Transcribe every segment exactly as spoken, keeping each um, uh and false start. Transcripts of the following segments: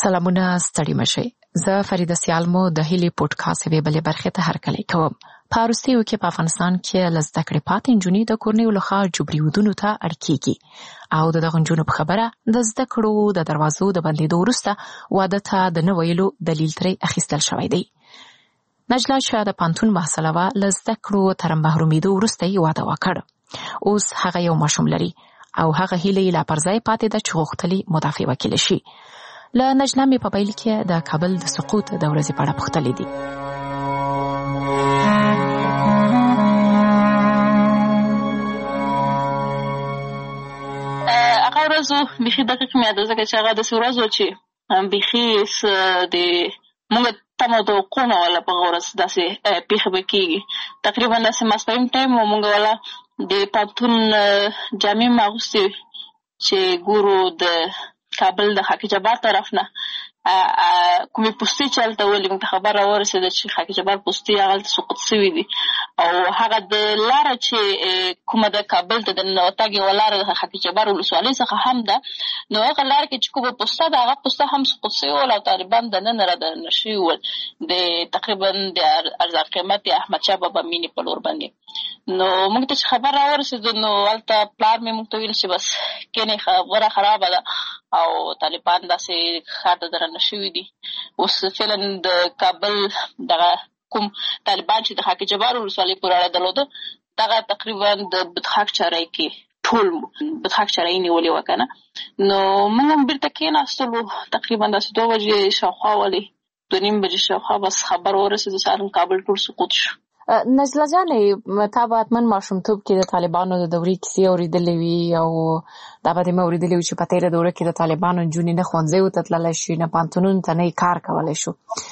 سلامونه، ستړي مشئ. زه فریده سیالمو د هیلې پودکاسټ یوې بلې برخې ته هرکلی کوم. په وروستیو کې په افغانستان کې له زده کړې پاتې نجونې د کورنیو لخوا جبري ودونو ته اړ کېږي او د دغو نجونو په خبره د زده کړو د دروازو د بندېدو وروسته واده ته د نه ویلو دلیل ترې اخیستل شوی دی. نجله چې د پوهنتون محصله وه، له زده کړو تر محرومېدو وروسته یې واده وکړ. اوس هغه یو ماشوم لري او هغه هیله یې لا پر ځای پاتې ده چې غوښتلې مدافع وکیله شي. له نجله مې په پیل کې د کابل د سقوط د ورځې په اړه پوښتلې دي. هغه ورځ بیخي دقیق مې یاد ده، ځکه چې هغه داسې ورځ وه چې بیخي د موږ تمه توقع نه وله په هغه ورځ داسې پېښه به کېږي. تقریبا داسې ماسپښین ټایم و، موږ والا د پوهنتون جامې مې اغوستې وې چې ګورو د کابل د خاک جبار طرف نه کومې پوستې چې هلته ولې موږ ته خبر راورسېده چې خاک جبار پوستې هغلته سقوط سوي دي، او هغه د لاره چې کومه د کابل ته د ننوتګ یوه لاره د خاک جبار ولسوالۍ څخه هم ده، نو هغه لاره کې چې کومه پوسته ده هغه پوسته هم سقوط سوي ول او طالبان دننه رادننه شوي ول د تقریبا د ارزان قیمت احمدشاه بابا مینې په لور باندې. نو موږ ته چې خبر راورسېده نو هلته پلار مې موږ ته ویل چې بس کینې خبره خرابه ده او طالبان داسې ښار ته درنه شوي دي. اوس فعلا د کابل دغه کوم طالبان چې د خاک جبار ولسوالۍ پورې اړه درلوده، دغه تقریبا د بدخاک چارۍ کې ټول بدخاک چارۍ نیولې وه که نه. نو موږ هم بېرته کېناستلو، تقریبا داسې دوه بجې شاوخوا ولې دوه نیم بجې شاوخوا بس خبر ورسېده چې هر کابل ټول سقوط شو. نجله جانې، تا به حتما ماشومتوب کې د طالبانو د دورې کیسې اورېدلې وي او دا به دې مې اورېدلې وي چې په تېره دوره کې د طالبانو نجونې نه ښوونځیو ته تللی شي، نه پوهنتونونو ته نه یې کار کولی شو.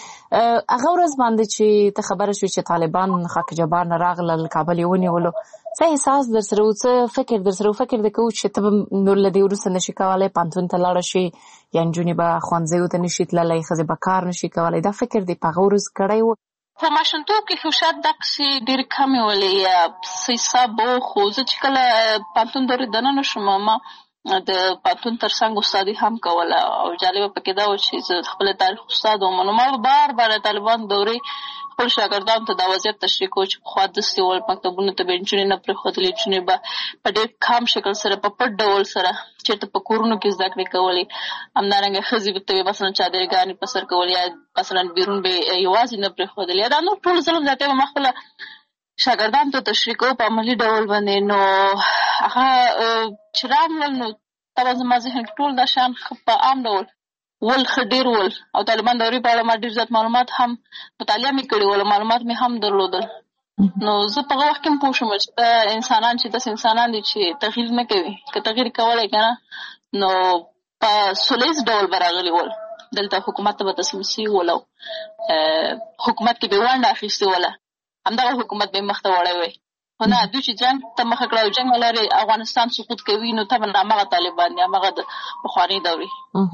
هغه ورځ باندې چې ته خبره شوې چې طالبان خاک جبار نه راغلل، کابل یې ونیولو، څه احساس در سره و، څه فکر در سره و؟ فکر دې کوو چې ته به نور له دې وروسته نشي کولی پوهنتون ته لاړه شي، یا نجونې به ښوونځیو ته نشي تللی، ښځې به کار نشي کولی؟ دا فکر دې په هغه ورځ کړی و؟ په ماشومتوب کې خو شاید دقسې ډېرې کمې ولې یا څه حساب به و، خو زه چې کله پوهنتون دورې دننه شوم ما د پوهنتون تر څنګ استادي هم کوله او جالبه پکې دا و چې زه خپل تاریخ استاد وم، نو ما به بار بار طالبان دورې خپل شاګردانو ته دا وضعیت تشریح کوو چې پخوا داسې ول، مکتبونو ته به نجونې نه پرېښودلې، نجونې به په ډېر کم شکل سره په پټ ډول سره چېرته په کورونو کې زده کړې کولې. همدارنګه ښځې ته به مثلا چادرګانې په سر کول یا مثلا بیرون به یوازې نه پرېښودل، یا دا نور ټول ظلم زیاتی به ما خپله شاګردانو ته تشریح کوو په عملي ډول باندې. نو هغه چې راغلل نو طبعا زما ذهن کې ټول دا شیان په عام ډول ول ښه ډېر ول او طالبان دورې په اړه ما ډېر زیات معلومات هم مطالعه مې کړي ول، معلومات مې هم درلودل. نو زه په هغه وخت کې هم پوه شوم چې دا انسانان چې داسې انسانان دي چې تغییر نه کوي، که تغییر کولی که نه نو په سوله ییز ډول به راغلي ول، دلته حکومت ته به تسلیم سوي ول او حکومت کې به یې ونډه اخیستې وله، همدغه حکومت به یې مخته وړی وی. خو نه، دوی چې جنګ ته مخه کړه او جنګ ولري افغانستان سقوط کوي، نو طبعا همغه طالبان دي، همغه د پخوانۍ دورې.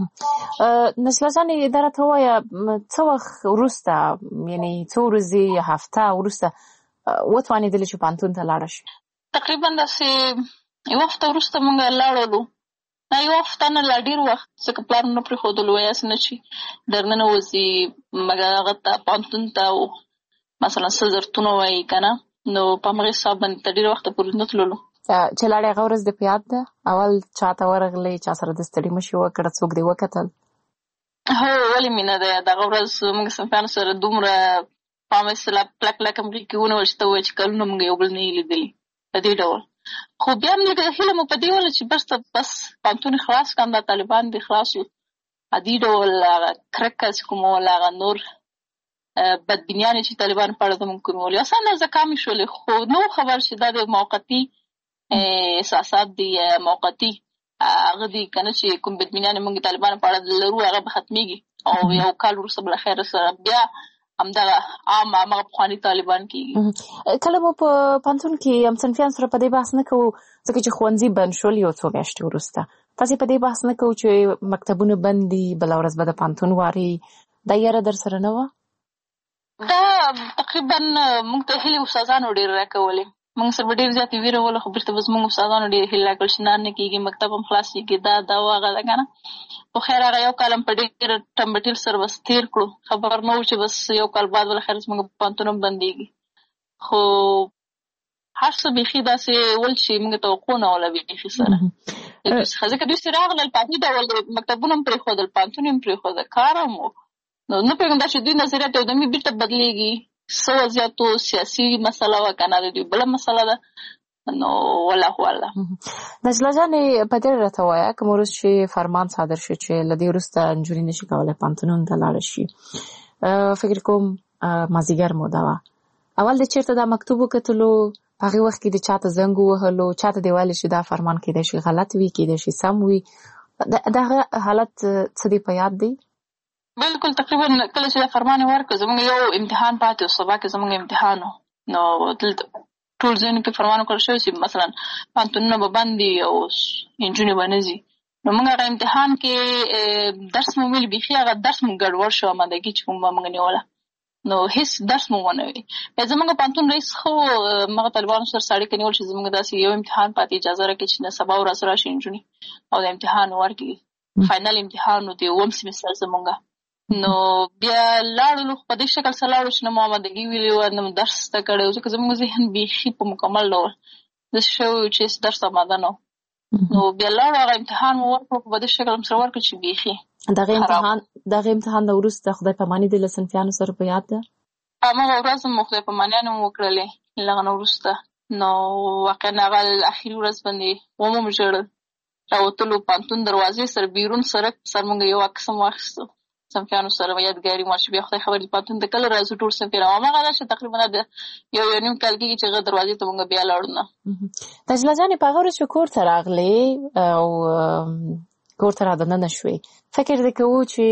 نجله جانې، دا راته ووایه څه وخت وروسته، یعنې څو ورځې یا هفته وروسته وتوانېدلې چې پوهنتون ته لاړه شي؟ تقریبا داسې یوه هفته وروسته موږ لاړلو، نه یوه هفته نه، لا ډېر وخت، ځکه پلار مو نه پرېښودلو، یاسې نه چې درننه وځي هغه ته پوهنتون ته مثلا څه زرتونه وایي که نه، نو په همغې حساب باندې تر ډېره وخته پورې نه تللو. چې لاړې هغه ورځ دې په یاد ده؟ اول چا ته ورغلې، چا سره د ستړي مشي وکړه، څوک دې وکتل؟ هو، ولې مې نه ده یاد. هغه ورځ موږ صنفیانو سره دومره په عامه اصطلاح کلک کلک همغې کې ونیول چې ته ووایې چې کلونه موږ یو بل نه یې لیدلي په دې ډول. خو بیا هم لږه هیله مو په دې وله چې بس بس پوهنتون یې خلاص کړم، دا طالبان دې خلاص وو، عادي ډول هغه کرکه چې کومه وله، هغه نور بدبینیانې چې طالبانو په اړه زموږ کومې ولې اصلا اندازه کمې شولې، خو نو خبر چې دا د موقتي احساسات دي، موقتي هغه دي که نه چې کوم بدبینیانې موږ طالبانو په اړه لرو هغه به ختمېږي او یو کال وروسته بالاخره سره بیا همدغه عام همغه پخواني طالبان کېږي. کله مو په پوهنتون کې هم صنفیانو سره په دې بحث نه کوو، ځکه چې ښوونځي بند شول یو څو میاشتې وروسته، تاسې په دې بحث نه کوو چې مکتبونه بند دي، بله ورځ به د پوهنتون واري، دا یاره در سره نه وه؟ دا تقریبا موږ ته هیلې استادانو ډېر راکولې موږ سره ډېر زیات ویره وله، خو بیرته به زموږ استادانو ډېر هیله راکړل چې نه نه کېږي، مکتب هم خلاصېږي، دا دا او هغه ده که نه. خو خیر هغه یو کال هم په ډېر ټمبټیل سره بس تېر کړو. خبر نه وو چې بس یو کال بعد بالاخره زموږ پوهنتون هم بندېږي. خو هر څه بیخي داسې ول چې موږ توقع نه وله بیخي سره. ځکه دوی چې راغلل په عادي ډول مکتبونه هم پرېښودل، پوهنتون هم پرېښوده، کار هم و. نو نه پوهېږم دا چې دوی نظریات یودمي بېرته بدلېږي، څه وضعیتو سیاسي مسله وه که نه د دوی بله مسله ده. نو والله والله نجله جانې په دې راته وایه کوم وروست چې فرمان صادر شو چې له دې وروسته نجونې نشي کولی پوهنتونونو ته لاړه شي، فکر کوم مازدیګر موده وه، اول د چېرته دا مکتوب وکتلو، په هغې وخت کې د چاته زنګ ووهلو، چاته دې ویلې چې دا فرمان کېدای شي غلط وي، کېدای شي سم وي، د هغه حالت څه دې په یاد دی؟ بلکل تقریبا کله چې دا فرمان یې ورکړ زموږ یو امتحان پاتې و، سبا کې زموږ امتحان و. نو دلته ټول ځایونو کې فرمان وکړل شوی چې مثلا پوهنتونونه به بند دي او نجونې به نه ځي. نو موږ هغه امتحان کې درس مو ویل، بیخي هغه درس مو ګډوډ شو، امادګي چې کوم به موږ نیوله، نو هېڅ درس مو ونه وی. بیا زموږ پوهنتون رئیس خو مغه طالبانو سره سړی کې نیول چې زموږ داسې یو امتحان پاتې، اجازه راکړي چې نه سبا ورځ راشي نجونې او د امتحان ورکړي. فاینل امتحان و د اووم سیمستر زموږ. نو بیا لاړلو، په دې شکل سره لاړو چې نه مو امادګي ویلې وه نه مو درس زده کړی و، ځکه زموږ ذهن بیخي په مکمل ډول داسې شوی و چې درس اماده نه و. نو بیا لاړو هغه امتحان مو ورکړو، په دې شکل هم سره ورکړو چې بیخي دغه امتحان دغه امتحان نه وروسته خدای پاماني د له صنفیانو سره په یاد ده؟ هماغه ورځ مو خدای پامانیانې مو وکړلې له هغه نه وروسته. نو واقعا هغه اخري ورځ باندې ومو م ژړل، راوتلو پوهنتون دروازې سره بیرون سړک سر موږ یو عکس هم واخیستو صنفیانو سره، یادګاري مال چې بیا خدای خبر دي پوهنتون ته کله راځو ټول صنفیان. هماغه ده چې تقریبا د یو یو نیم کال کېږي چې هغه دروازې ته موږ بیا لاړو نه. نجله جانې په هغه ورځ چې کور ته راغلې او کور ته رادننه شوې، فکر دې کوو چې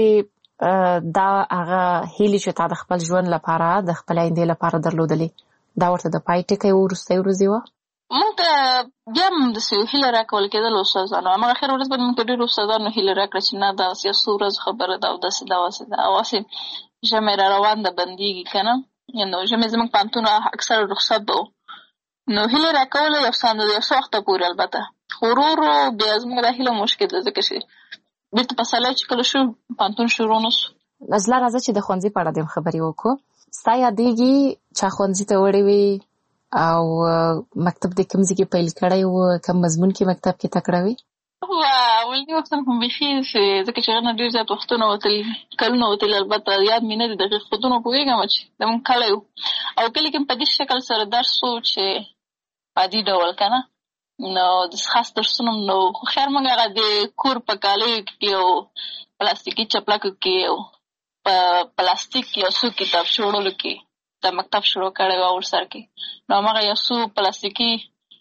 دا هغه هیلې چې تا د خپل ژوند لپاره د خپل آیندې لپاره درلودلې دا ورته د پای ټکی وروستۍ ورځې وه؟ موږ ته بیا هم داسې هیله راکول کېدل استادانو. هماغه اخر ورځ باندې موږ ته ډېرو استادانو هیله راکړه چې نه دا یو څو ورځو خبره ده او داسې دا واسې ده او واسې ژمی را روان ده بندېږي که نه. نو ژمی زموږ پوهنتون اکثره رخصت به و. نو هیله راکوله یو څه یو څه وخته پورې البته، خو ورو ورو بیا زموږ دا هیله مشکل ده، ځکه چې بیرته په سالی چې کله شو پوهنتون شروع نه سو. نجله راځه چې د ښوونځي په اړه دې خبرې وکړو. ستا یادېږي چا ښوونځي ته وړې وې او مکتب دې کوم ځای کې پیل کړی و، کوم مضمون کې مکتب کې تکړه وې؟ اولني وختونه خو بیخي ځکه چې هغه نه ډېر زیات وختونه وتلي کلونه وتلي، البته یاد مې نه دي دقیق خودونه پوهېږم چې زموږ کلی و او کلي کې په دې شکل سره درس و چې عادي ډول که نه، نو د خاص درسونه نو خو خیر موږ هغه د کور په کالیو کې او پلاستیکي چپلکو کې او په پلاستیک یو څو کتابچې وړلو کې د مکتب شروع کړی و ورسره کې. نو هماغه یو څو پلاستیکي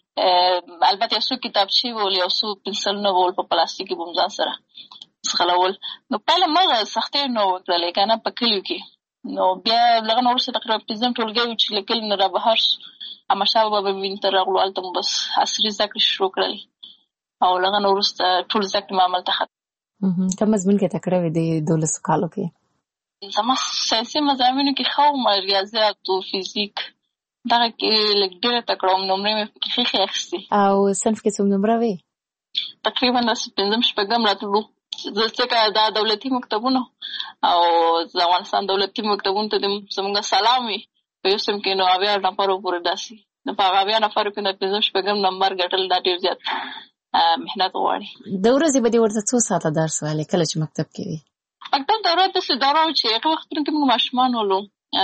البته یو څو کتابچې ول، یو څو پنسلونه ول په پلاستیکي به م ځان سره ځغلول. نو پیله مغه سختۍ نه وکړلې که نه په کلیو کې. نو بیا له هغه نه وروسته تقریبا پنځم ټولګی و چې له کلي نه را بهر شو، احمدشاه بابا وینې ته راغلو، هلته مو بس عصري زده کړې شروع کړلې او له هغه نه وروسته ټول زده کړې مې هملته ختم. کوم مضمون کې تکړه وې د دولسو کالو کې؟ زما ساینسي مضامینو کې ښه وم، ریاضیات و فیزیک دغه کې لږ ډېره تکړه وم، نمرې مې پکې ښې ښې اخیستې. او صنف کې څوم نمره وې؟ تقریبا داسې پنځم شپږم راتلو، ځکه دا دولتي مکتبونه او د افغانستان دولتي مکتبونو ته زموږ سلام وي په یو صنف کې نو اویا نفرو پورې داسې نو په هغه اویا نفرو کې د پنځم شپږم نمبر ګټل دا ډېر زیات محنت غواړي. د ورځې به دې ورته څو ساعته درس ویلی کله چې مکتب کې وې؟ مکتب دوره داسې دوره وه چې هغه وختونو کې موږ ماشومان ولو،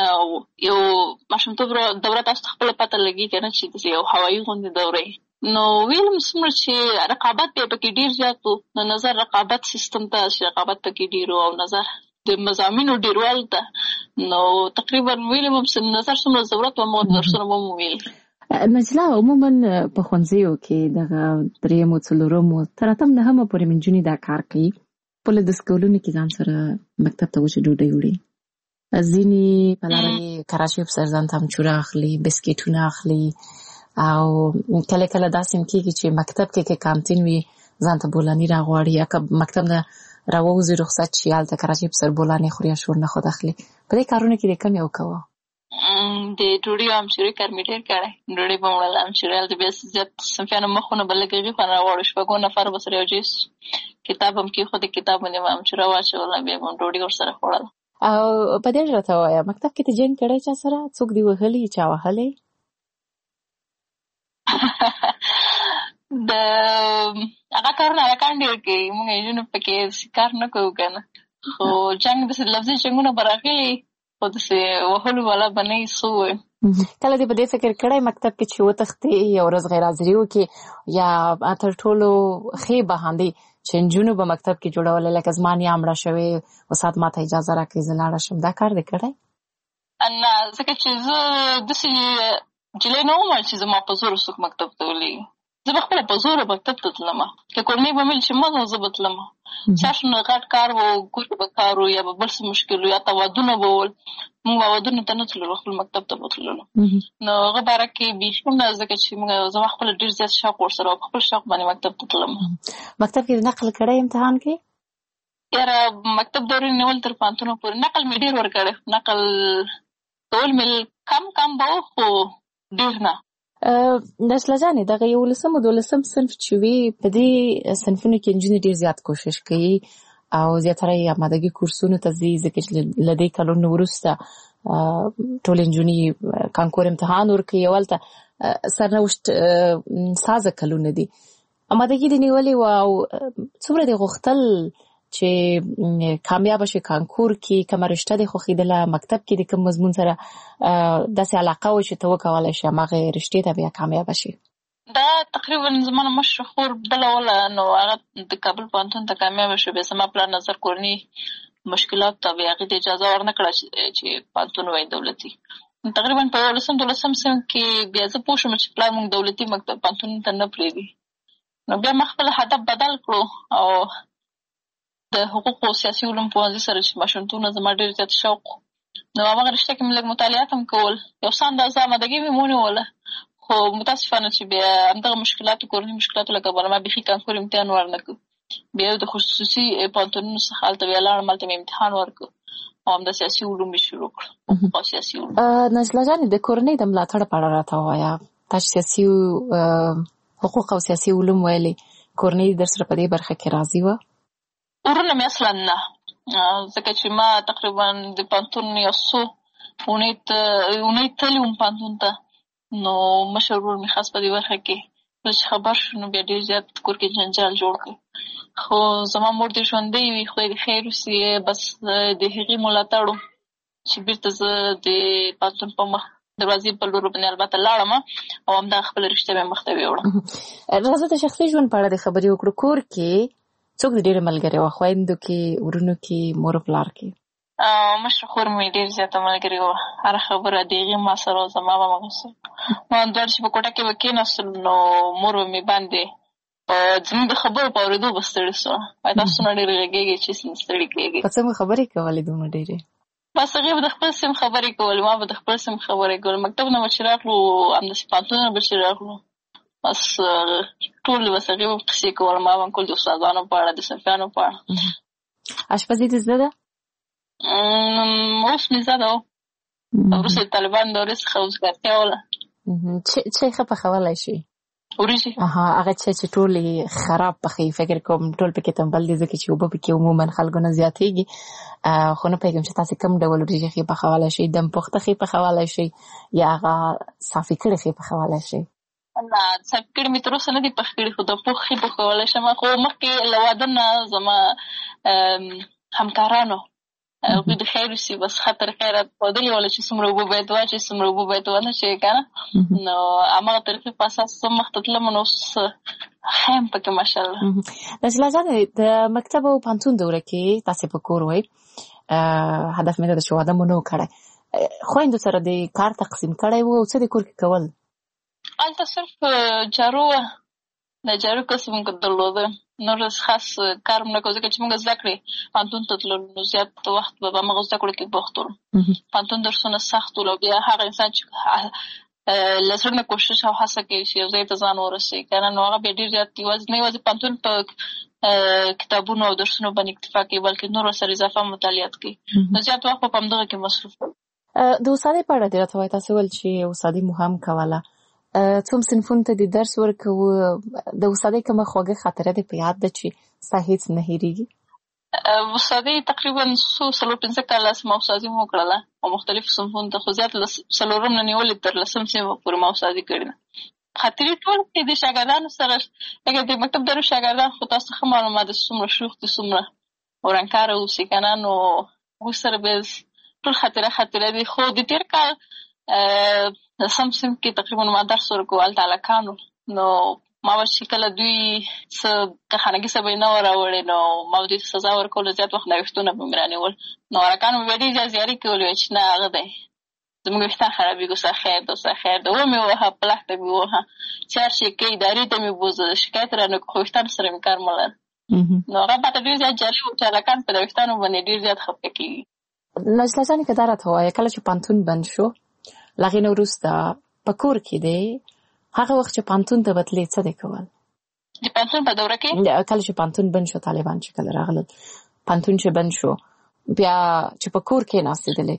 یو ماشومتوب دوره تاسو ته خپله پته لګي که نه چې داسې یو هوایي غوندې دوره یې. نو ویلم څومره چې رقابت یې پکې ډېر زیات و، نو نظر رقابت سیستم ته چې رقابت پکې ډېر و او نظر د مضامینو ډېروالو ته، نو تقریبا ویلم هم نظر څومره ضرورت و هماغه درسونه به مو ویل. نجله عموما په ښوونځیو کې دغه درېیمو څلورمو تر اتم نهمه پورې نجونې دا کار کوي، په لږ سکولونو کې ځان سره مکتب ته وچه ډوډۍ وړي، ځینې په لاره یې کراچۍ په سر ځان ته امچوره اخلي، بسکیټونه اخلي او کله کله داسې هم کېږي چې مکتب کې که کانتین وي ځان ته بولاني راغواړي، یا که مکتب نه راووځي رخصت شي هلته کراچۍ په سر بولاني خوري یا شور نه خود اخلي. په دې کارونو کې دې کوم یو کوه؟ د ډوډۍ هم چې کار مې ډېر کړی ډوډۍ به وړله هم چې هلته بیا زیات صنفیانو مخونه به لږ هغې خوا نه راواړو شپږو نفر به سره یو ځای سو کتاب هم کېښود کتاب باندې به هم چې راواچوله بیا به هم ډوډۍ ورسره خوړله. او په دې راته ووایه مکتب کې ته جنګ کړی چا سره څوک دې وهلي چا وهلی؟ د هغه کارونه هلکان ډېر کوي مونږ نجونو پکې کار نه کوو که نه خو جنګ داسې لفظي جنګونه به راغلي خو داسې وهلو والا به نه وي څه ووایم. کله دې په دې فکر کړی مکتب کې چې وتښتې یو ورځ غیر حاضري وکړې یا تر ټولو ښې بهاندې چې نجونو به مکتب کې جوړولې لکه زما نیا مړه شوې استاد ماته اجازه راکړي زه لاړه شم دا کار دې کړی؟ نه ځکه چې زه داسې نجلۍ نه وم چې زما په زور څوک مکتب ته ولېږي زه به خپله په زوره مکتب ته تلم که کورنۍ به مې چې مه ځه زه به تلم چا شو نو غټ کار و ګور به کار و یا به بل څه مشکل و یا ته ودونه به ول مونږ به ودونو ته نه تللو خپل مکتب ته به تللو نو هغه باره کې بیخي نه ځکه چې مونږ زما خپله ډېر زیات شوق ورسره و په خپل شوق باندې مکتب ته تلم. مکتب کې نقل کړی امتحان کې؟ یاره مکتب دورې نیول تر پوهنتونه پورې نقل مې ډېر ورکړی نقل کول مې کم کم به و خو ډېر نه. نسله جانې دغه یولسم او دولسم صنف چې وي په دې صنفونو کې نجونې ډېر زیات کوشش کوي او زیاتره یې آمادګي کورسونو ته ځي ځکه چې له دې کلونو وروسته ټولې نجونې کانکور امتحان ورکوي او هلته سرنوشت سازه کلونه دي آمادګي دې نیولې وه او څومره دې غوښتل چې کامیاب شي کانکور کې کومه رشته دې خوښېدله مکتب کې د کوم مضمون سره داسې علاقه و چې ته وکولی شي هماغې رشتې ته بیا کامیابه شي؟ دا تقریبا زما نه مشره خور بله وله نو هغه د کابل پوهنتون ته کامیابه شوه بیا زما پلار نظر کورني مشکلات ته بیا هغې ته اجازه ورنه کړه چې پوهنتون وایي دولتي تقریبا په یولسم دولسم صنف کې بیا زه پوه شوم چې پلار مونږ دولتي مکتب پوهنتون ته نه پرېږدي نو بیا ما خپل هدف بدل کړو او د حقوقو او سیاسي علومو پوهنځي سره چې ماشومتوبونه زما ډېر زیات شوق نو هماغه رشته کې مې لږ مطالعات هم کول یو څه اندازه آمادګي مې ونیوله خو متاسفانه چې بیا همدغه مشکلاتو کورني مشکلاتو له کبله ما بیخي کانکور امتحان ورنه کړ بیا د خصوصي پوهنتونونو څخه هلته بیا لاړم هلته مې امتحان ورکړ او همدا سیاسي علوم مې شروع کړ حقوق او سیاسي علوم. نجله جانې د کورنۍ د ملاتړ په اړه راته ووایه تا چې سیاسي حقوق او سیاسي علوم ویلې کورنۍ در سره په دې برخه کې راضي وه؟ ورونه مې اصلا نه ځکه چې ما تقریبا د پوهنتون یو څو اونۍ تللي وم پوهنتون ته نو مشر ورور مې خاص په دې برخه کې کله چې خبر شو نو بیا ډېر زیات کور کې جنجال جوړ کړ خو زما مور دې ژوندۍ وي خدای دې خیر وسي بس د هغې ملاتړ و چې بېرته زه د پوهنتون په مخ دروازې په لور باندې البته لاړم او همدغه خپله رشته مې مخته ویوړم. راځه د شخصي ژوند په اړه دې خبرې وکړو کور کې څوک د ډېرې ملګري وه خویندو کې ورونو کې مور پلار کې؟ مشره خور مې ډېر زیاته ملګري وه هره خبره د هغې ما سره وه زما به مغه سره ما دواړه چې په کوټه کې به کېناستلو نو مور به مې باندې په زموږ د خبرو په اورېدو به ستړې سوه وایي تاسو څومره ډېرې غږېږئ چې ستړي کېږئ. په څه مو خبرې کولې دومره ډېرې؟ بس هغې به د خپل سیم خبرې کولې ما به د خپل سیم خبرې کولې مکتب نه به چې راغلو همداسې پوهنتون نه به چې راغلو بس ټول بس هغې به قصې کول ما به کول د استادانو په اړه د صنفیانو په اړه. اشپزي دې زده ده؟ اوس مې زده وه وروسته د طالبانو دورې څخه وزګارتیا وله. څه ښه پخولی شي؟ وریجې. هغه څه چې ټول خراب پخوي فکر کوم ټول پکې تنبل دي ځکه چې اوبه پکې عموما خلکو نه زیاتېږي خو نه پوهېږم چې تاسې کوم ډول وریجې ښې پخولی شئ دم پخته ښې پخولی شئ یا هغه صافي کړې ښې پخولی شئ؟ نه صافي کړې مې تر اوسه نه دي پخ کړي خو د پوخ ښې پخولی شم خو مخکې له واده نه زما همکارانو هغوی د خیر وسي بس ښه طریقه یې راته ښودلې وله چې څومره اوبه باید واچوي څومره اوبه باید ونه اچوي که نه نو هماغه طریقې په اساس زه مخته تلم نو اوس ښه یم پکې ماشاءالله. نجله جانې د مکتب او پوهنتون دوره کې تاسې په کور وئ هدف مې دا ده چې واده مو نه و کړی خویندو سره د کار تقسیم کړی و او څه د کور کې کول؟ هلته صرف جارو وه د جارو کسب مونږ درلوده نور خاص کار مو نه کوو ځکه چې مونږ زده کړې پوهنتون ته تللو نو زیات وخت به په هماغه زده کړو کې بوخت وو پوهنتون درسونه سخت ول او بیا هغه انسان چې له زړه نه کوشش او هڅه کوي چې یو ځای ته ځان ورسوي که نه نو هغه بیا ډېر زیات یوازې نه یوازې پوهنتون په کتابونو او درسونو باندې اکتفا کوي بلکې نور ورسره اضافه مطالعات کوي نو زیات وخت به په همدغه کې مصروف وي. د استادۍ په اړه دې راته وایي، تاسو ویل چې استادي مو هم کوله، څوم صنفونو ته د درس ورکوو، د استادۍ کومه خوږه خاطره دې په یاد ده چې ستا هېڅ نه هېرېږي؟ استادۍ تقریبا څو څلور پنځه کاله ما استادي مو وکړله او مختلفو صنفونو ته، خو زیات څلورم نه نیولې تر لسم صنفه پورې ما استادي کړې ده. خاطرې ټول کې د شاګردانو سره لکه د مکتب درو شاګردان خو تاسو ښه معلومات دي څومره شوخ دي څومره ورانکاره اوسي که نه، نو موږ سره به ټول خاطره خاطره دي. خو د تېر کال لسم صنف کې تقریبا ما درس ورکوو هلته هلکانو، نو ما به چې کله دوی څه که خانګي څه به یې نه وه راوړې نو ما به دوی ته سزا ورکولو، زیات وخت لګښتونه به مې رانیول، نو هلکانو مې بیا ډېر زیات زیاري کولې چې نه هغه دی زموږ ویښتان خرابېږي، ستا خیر ده ستا خیر ده، ومې ووهه په لښته مې ووهه چې هر شي کوي ادارې ته مې بوزه شکایت رانه کړو، خو ویښتانو سره مې کار مه لره. نو هغه ماته ډېر زیات جالب و چې هلکان په د ویښتانو باندې ډېر زیات خفه کېږي. نجله جانې که دا راته ووایه، کله چې پوهنتون بند شو له هغې نه وروسته په کور کې دی هغه وخت چې پوهنتون ته بتلې څه دې کول؟ د پوهنتون په دوره کې کله چې پوهنتون بند شو، طالبان چې کله راغلل پوهنتون چې بند شو بیا چې په کور کې ناستېدلې،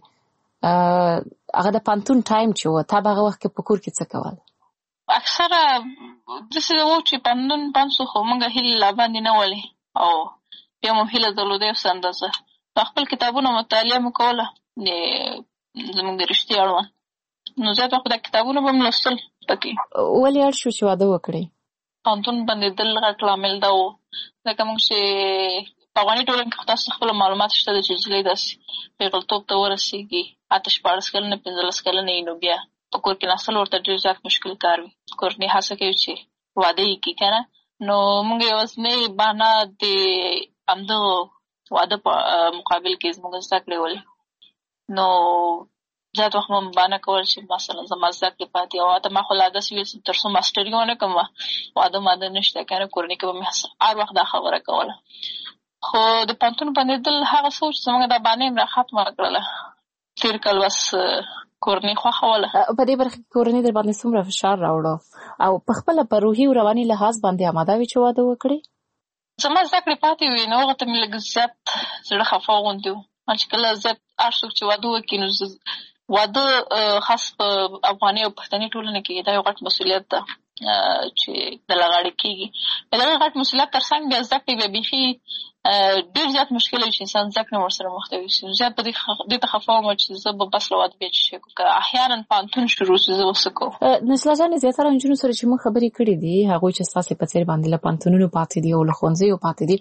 هغه د پوهنتون ټایم چې و تا به هغه وخت کې په کور کې څه کول؟ اکثره داسې و چې پوهنتون بند شو خو موږ هیلې لا باندې نه ولې او بیا مو هیله درلوده یو څه اندازه خپل کتابونه مطالعه مو کوله زموږ د رشتې اړوند، نو زیات وخت د کتابونه به م لوستل پکې. ولې اړ شو چې واده وکړې؟ پوهنتون بندېدل غټ لامل دا و، ځکه موږ چې په افغاني ټولنه کې خو تاسو خپله معلومات شته ده چې نجلۍ داسې پیغلتوب ته ورسېږي اته شپاړس کلنه پنځلس کلنه وي، نو بیا په کور کې ناستل ورته ډېر زیات مشکل کار وي. کورنۍ هڅه کوي چې واده یې کړي که نه، نو موږ یوازینۍ بهانه د همدغو واده په مقابل کې زموږ زده کړې ولې، نو زیات وخت مو بهانه کول چې مثلا زما زده کړې پاتې او حتی ما خو لا داسې ویل تر څو ماسټري ونه کړم واده ماده نشته که نه، کورنۍ کې به مې هر وخت دا خبره کوله. خو د پوهنتون بندېدل هغه څه و چې زموږ دا بهانه یې را ختمه کړله. تېر کال بس کورنۍ خوښوله. په دې برخه کې کورنۍ در باندې څومره فشار راوړه او په خپله په روحي او رواني لحاظ باندې اماده وې چې واده وکړې؟ زما زده کړې پاتې وې نو هغه ته مې لږ زیات زړه خفه غوندې و، چې کله زیات هر څوک چې واده وکړي نو واده خاص په افغاني او پښتني ټولنه کې دا یو غټ مسؤلیت ده چې د لغاړې کېږي. په دغه غټ مسؤلیت تر څنګ بیا زده کړې بیا بیخي ډېر زیات مشکل وي چې انسان زده کړې ورسره مخ ته وي. زیات په دې ته خفه وم چې زه به بس له واده بیا چې شی که احیانا پوهنتون شروع شي زه به څه کوم. نجله جانې زیاتره نجونو سره چې موږ خبرې کړې دي هغوی چې ستاسې په څېر باندې له پوهنتونونو پاتې دي او له ښوونځیو پاتې دي،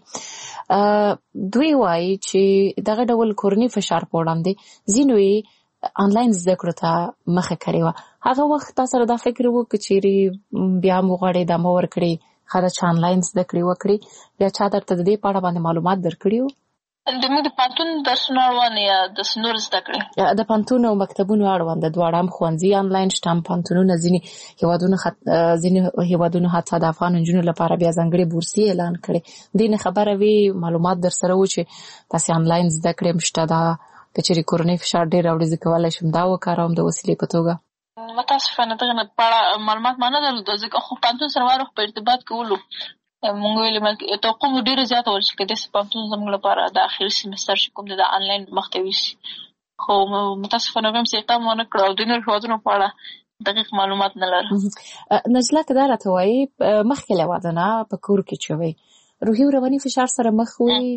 دوی وایي چې دغه ډول کورني فشار په وړاندې ځینو یې آنلاین زده کړو ته مخه کړې وه. هغه وخت تا سره دا فکر و که چېرې بیا هم وغواړې ادامه ورکړې ښه ده چې آنلاین زده کړې وکړې، یا چا درته د دې په اړه باندې معلومات درکړي وو؟ د موږ د پوهنتون درسونه اړوند یا د نور زده کړې د پوهنتون او مکتبونو اړوند دواړه هم ښوونځي آنلاین شته، هم پوهنتونونه ځینې هېوادونو ځینې هېوادونو حتی د افغان نجونو لپاره بیا ځانګړې بورسي اعلان کړې. دې نه خبره وي معلومات در سره و چې تاسې آنلاین زده کړې هم شته، دا که چېرې کورنۍ فشار ډېر راوړي زه کولی شم دا وکاروم د وسیلې په توګه؟ متاسفانه دغه نه په اړه معلومات ما نه درلوده، ځکه خو پوهنتون سره هر وخت په ارتباط کولو مونږ ویلې توقع مو ډېره زیاته وه چې که داسې پوهنتون زموږ لپاره د اخري سیمستر چې کوم دی د آنلاین مخته یوسي، خو متاسفانه هغوی هم څه اقدام ونه کړ او د نورو هېوادونو په اړه دقیق معلومات نه لرم. نجله که دا راته وایي مخکې له واده نه په کور کې چې وئ روحي او رواني فشار سره مخ وئ؟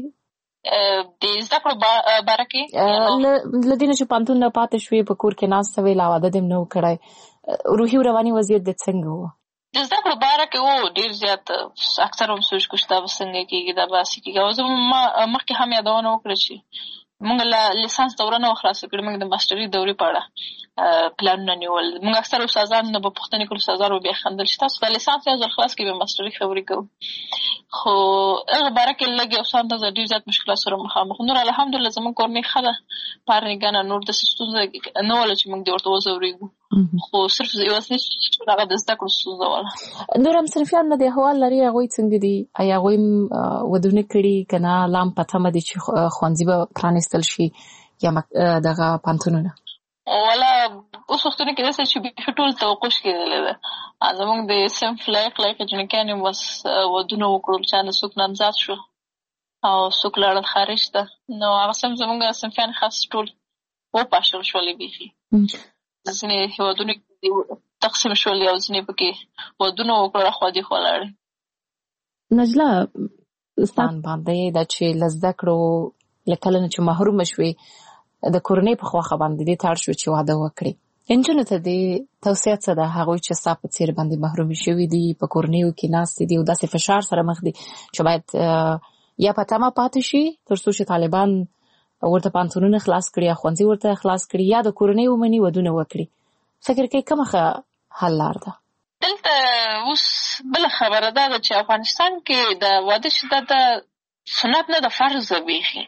د زده کړو باره کې له دې نه چې پوهنتون نه پاتې شوې په کور کې ناسته وې لا واده دې هم نه و کړی، روحي او رواني وضعیت دې څنګه و؟ د زده کړو باره کې و ډېر زیات اکثر هم سوچ کوو چې دا به څنګه کېږي دا به هسې کېږي. او زه مخکې هم یادونه وکړه چې موږ له لیسانس دوره نه وه خلاصه کړې، موږ د ماسټري دورې په اړه پلانونه نیول. موږ اکثر استادان نه به پوښتنې کړو، استادان به بیا خندل چې تاسو دا لیسانس یو ځل خلاص کړئ بیا ماسټري خبرې کوو. خو هغه باره کې لږ یو څه اندازه ډېر زیات مشکلات سره مخامخ. نور الحمدلله زموږ کورنۍ ښه ده، پارنېګانه نور داسې ستونزه نه وله چې موږ دې ورته وځورېږو، خو صرف یوازینۍ ستونزه هغه د زده کړو ستونزه وله. نور همصنفیان نه دې احوال لري هغوی څنګه دي؟ آیا هغوی هم ودونه کړي که نه لا هم په تمه دي چې ښوونځي به پرانېستل شي یا دغه پوهنتونونه؟ والا اوس وختونو کې داسې چې بیخي ټول توقع کېدلی ده. زموږ د صنف لایق لایقې جنکیانې بس ودونه وکړل، چا نه څوک نامزاد شو او څوک لاړل خارج ته، نو هغه صنف زموږ صنفیان خاص ټول وپاشل شولې بیخي. ځینې هېوادونه تقسیم شولې او ځینې پکې ودونه وکړل خوا دې خوا لاړې. نجله ستان باندې دا چې له زده کړو له کله نه چې محرومه شوې د کورنۍ په خواخه باندې دې ته اړ شو چې واده وکړې. نجونو ته دې توصیه څه ده هغوی چې ستا په څېر باندې محرومې شوي دي په کورنیو کې ناستې دي او داسې فشار سره مخ دي چې باید یا په تمه پاتې شي تر څو چې طالبان ورته پانتونونه خلاص کړي یا ښوونځي ورته خلاص کړي یا د کورنۍ ومني ودونه وکړي. فکر کوي کومه ښه حل لار ده؟ دلته اوس بله خبره دا ده چې افغانستان کې د واده شدت د سنت نه د فرض ده بیخي.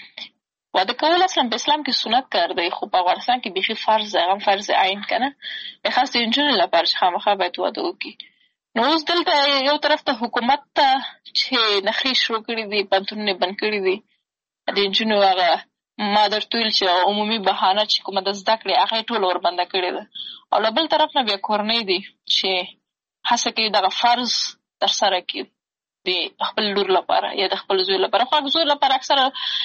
واده کول اصلا په اسلام کې سنت کار دی خو په افغانستان کې بیخي فرض ده، هم فرض عین که نه، خاص د نجونو لپاره چې خامخا باید واده وکړي. نو اوس دلته یو طرف ته حکومت ته چې نخرې شروع کړي دي، پوهنتونونه بند کړي دي، د نجونو هغه ما درته ویل چې عمومي بهانه چې کومه د زده کړې هغه یې ټوله وربنده کړې ده. او له بل طرف نه بیا کورنۍ دي چې هڅه کوي دغه فرض ترسره کړي د خپل لور لپاره یا د خپل زوی لپاره. خو هغه زوی لپاره اکثره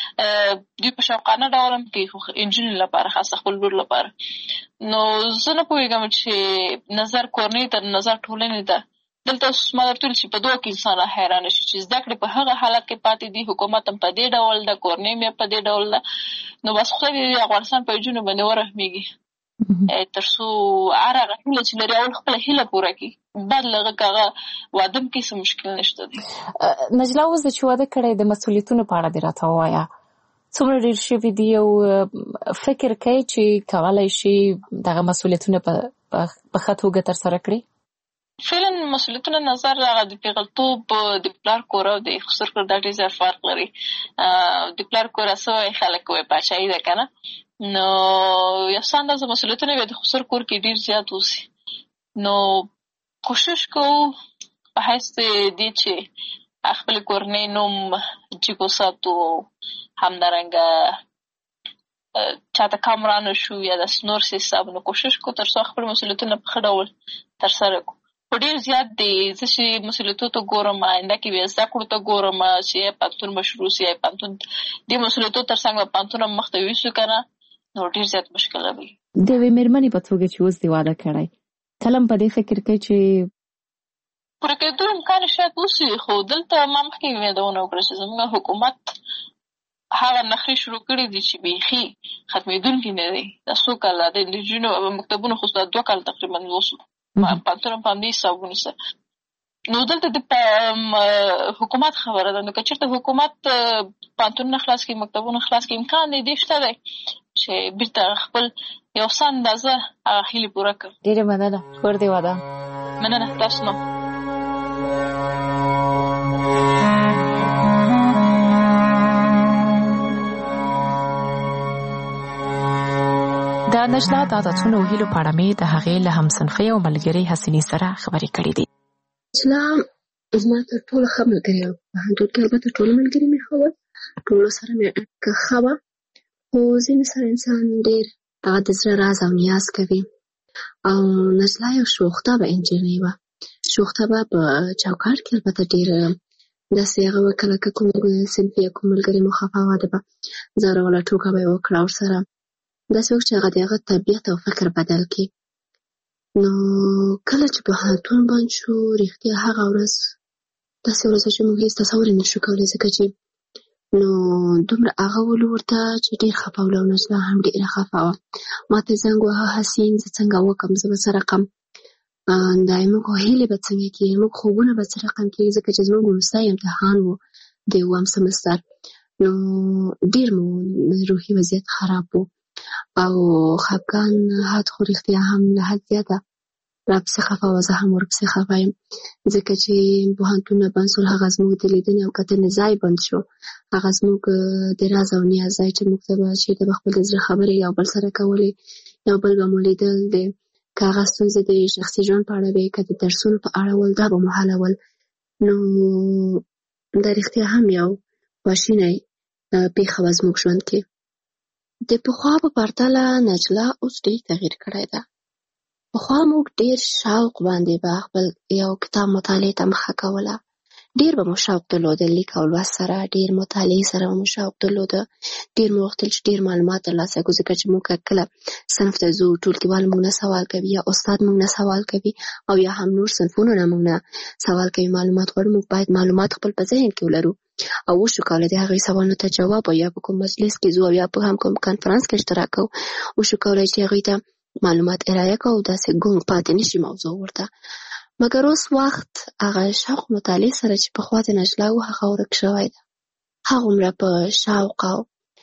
دوی په شوقانه ډول هم کوي خو نجونې لپاره خاصه خپل لور لپاره. نو زه نه پوهېږم چې نظر کورنۍ ته نظر ټولنې ته دلته اوس ما درته ویل چې په دوه کې انسان حیرانه شي چې زده کړې په هغه حالت کې پاتې دي، حکومت هم په دې ډول ده، کورنۍ هم په دې ډول ده. نو بس خدای دې د افغانستان په نجونو باندې ورحمېږي تر څو هر هغه هیله چې لري اول خپله هیله پوره کړي، بعد له هغه که هغه واده هم کې څه مشکل نشته دی. نجله اوس چې واده کړی د مسؤلیتونو په اړه دې راته ووایه، څومره ډېر شوي دي او فکر کوي چې کولی شي دغه مسؤلیتونه په ښه توګه ترسره کړي؟ فعلا مسؤلیتونه نظر هغه د پیغلتوب د پلار کور او د خسر کور دا ډېر زیات فرق لري. د پلار کور څه وایي خلک وایي پاچاهي ده که نه، نو یو څه اندازه مسؤلیتونه بیا د خسر کور کې ډېر زیات اوسي. نو کوشش کوو په حیث د دې چې خپلې کورنۍ نوم جګ وساتو، همدارنګه چاته کم را نه شو یا داسې نور څه حساب. نو کوشش کوو تر څو خپل مسؤلیتونه په ښه ډول ترسره کړو. خو ډېر زیات دی زه چې مسؤلیتو ته ګورم، آینده کې بیا زده کړو ته ګورم چې یا پوهنتون به شروع سي یا پوهنتون دې مسؤلیتو تر څنګ به پوهنتون هم مخته یوسو که نه، نو ډېر زیات مشکله وي. د یوې مېرمنې په توګه چې اوس دې واده کړی، کله هم په دې فکر کوي چې پوره کېدو امکان شاید وسي، خو دلته ما مخکې یادونه وکړه چې زموږ حکومت هغه نخرې شروع کړي دي چې بیخي ختمېدونکي نه دی. دا څو کاله د نجونو مکتبونو خو دا دوه کاله تقریبا وسو پوهنتون هم په همدې حسابونو سره. نو دلته د حکومت خبره ده. نو که چېرته حکومت پوهنتونونه خلاص کړي، مکتبونه خلاص کړي، امکان دی دې شته دی چې بېرته خپل یو څه اندازه هغه هیلې پوره کړم. ډېره مننه. کور دې ودان. مننه تاسو نه. د نجله د عادتونو او هیلو په اړه مې د هغې له همصنفۍ او ملګرې حسینې سره خبرې کړې دي. نجله زما تر ټولو ښه ملګرې وه. پوهنتون کې البته ټول ملګري مې ښه ول، ټولو سره مې اړیکه ښه وه، خو ځینې سره انسان ډېر هغه د زړه راز او نیاز کوي. او نجله یو شوخطبه نجلۍ وه. شوخطبه په چوکاټ کې البته ډېر داسې هغه وه کله که کوم صنفي یا کوم ملګري مو خفه واده به ځوروله ټوکه به یې وکړه ورسره، داسې وخت چې هغه د هغه طبیعت او فکر بدل کړي. نو کله چې پوهنتون بند شو، رښتیا هغه ورځ داسې ورځ چې موږ هېڅ تصور یې نشو کولی، ځکه چې نو دومره هغه ولو ورته چې ډېر خفه وله او نجله هم ډېره خفه وه. ما ته زنګ وهه حسین زه څنګه وکړم، زه به څه رقم دا زموږ هیلې به څنګه کېږي، زموږ خوبونه به څه رقم کېږي، ځکه چې زموږ وروستی امتحان و د اووم سمستر. نو ډېر مو روحي وضعیت خراب و او خفګان حد خو رښتیا هم له حد زیاته راپسې خفه وه. زه هم ورپسې خفه یم ځکه چې پوهنتونونه بند شول، هغه زموږ د لیدنې او کتنې ځای بند شو، هغه زموږ د راز او نیاز ځای چې موږ ته به چېرته به خپل د زړه خبرې یو بل سره کولې، یو بل به مو لیدل، د که هغه ستونزې د شخصي ژوند په اړه وې که د درسونو په اړه ول، دا به مو حلول. نو دا رښتیا هم یو خواشینی پېښه وه زموږ ژوند کې. د پخوا په پرتله نجله اوس ډېر تغییر کړی ده. پخوا موږ ډېر شوق باندې به خپل یو کتاب مطالعې ته مخه کوله، ډېر به مو شوق درلوده، لیک او لوست سره ډېر مطالعې سره به مو شوق درلوده. ډېر مو غوښتل چې ډېر معلومات ترلاسه کړو، ځکه چې موږ کله صنف ته ځو ټولګیوال موږ نه سوال کوي یا استاد موږ نه سوال کوي او یا هم نور صنفونه نه موږ نه سوال کوي، معلومات غواړو. موږ باید معلومات خپل په ذهن کې ولرو او وشو کولی د هغې سوالونو ته جواب، او یا په کوم مجلس کې ځو او یا په هم کوم کنفرانس کې اشتراک کوو، وشو کولی چې هغوی ته معلومات ارایه کوو، داسې ګونګ پاتې نه شي موضوع ورته. مګر اوس وخت هغه شوق مطالعې سره چې پخوا د نجلا و هغه ورک شوی ده. هغومره په شوق او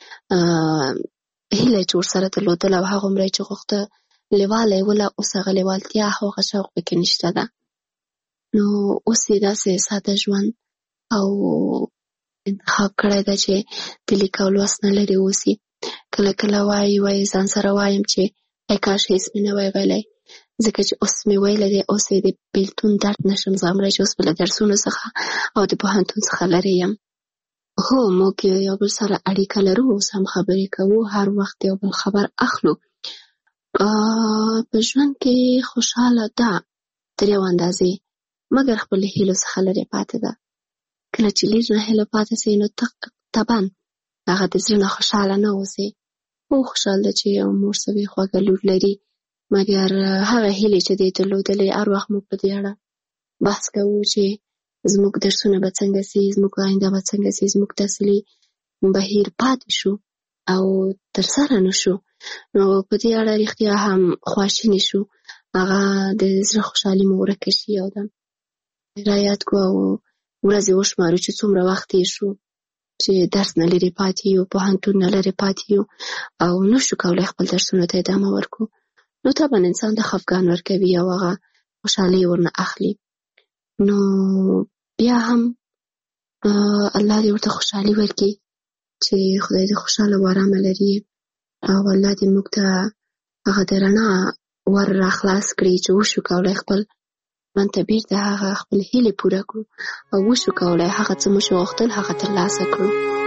هیله چې ورسره درلودله او هغومره چې غوښته لیواله یې وله، اوس هغه لیوالتیا او هغه شوق پکې نشته ده. نو اوس یې داسې ساده ژوند او انتخاب کړی ده چې د لیک او لوست نه لرې اوسي. کله کله وایي وایي ځان سره وایم چې ای کاش هېڅ مې نه وای ویلی، ځکه چې اوس مې ویلی دی، اوس یې د بېلتون درد نشم زغملی چې اوس به له درسونو څخه او د پوهنتون څخه لرې یم. هو موږ یو بل سره اړیکه لرو، اوس هم خبرې کوو، هر وخت یو بل خبر اخلو. په ژوند کې خوشحاله ده تر یو اندازې، مګر خپلې هیلو څخه لرې پاتې ده. کله چې لږ نه هیله پاتې سي نو طبعا هغه د زړه نه خوشحاله نه اوسي. او خوشحال ده چې یو مور سوې خوږه لور لري، مګر هغه هیلې چې دی درلودلې هر وخت موږ په دې اړه بحث کوو چې زموږ درسونه به څنګه سي، زموږ آینده به څنګه سي، زموږ تحصیلي بهیر پاتې شو او ترسره نه شو. نو په دې اړه رښتیا هم خواشینې شو، هغه د زړه خوشحالي مو ورکه شي. او ده رایاد کو او ورځې وشمارو چې څومره وخت یې شو چې درس نه لرې پاتې یو، پوهنتون نه لرې پاتې یو او نه شو کولی خپل درسونو ته ادامه ورکو. نو طبعا انسان د خفګان ورکوي او هغه خوشحالي ورنه اخلي. نو بیا هم الله دې ورته خوشحالي ورکړي چې خدای دې خوشحاله او ارامه لري، او الله دې موږ ته هغه د رڼا ور راخلاص کړي چې وشو کولی خپل ژوند ته بیرته هغه خپل هیلې پوره کړو او وشو کولی هغه څه مو چې غوښتل هغه ترلاسه کړو.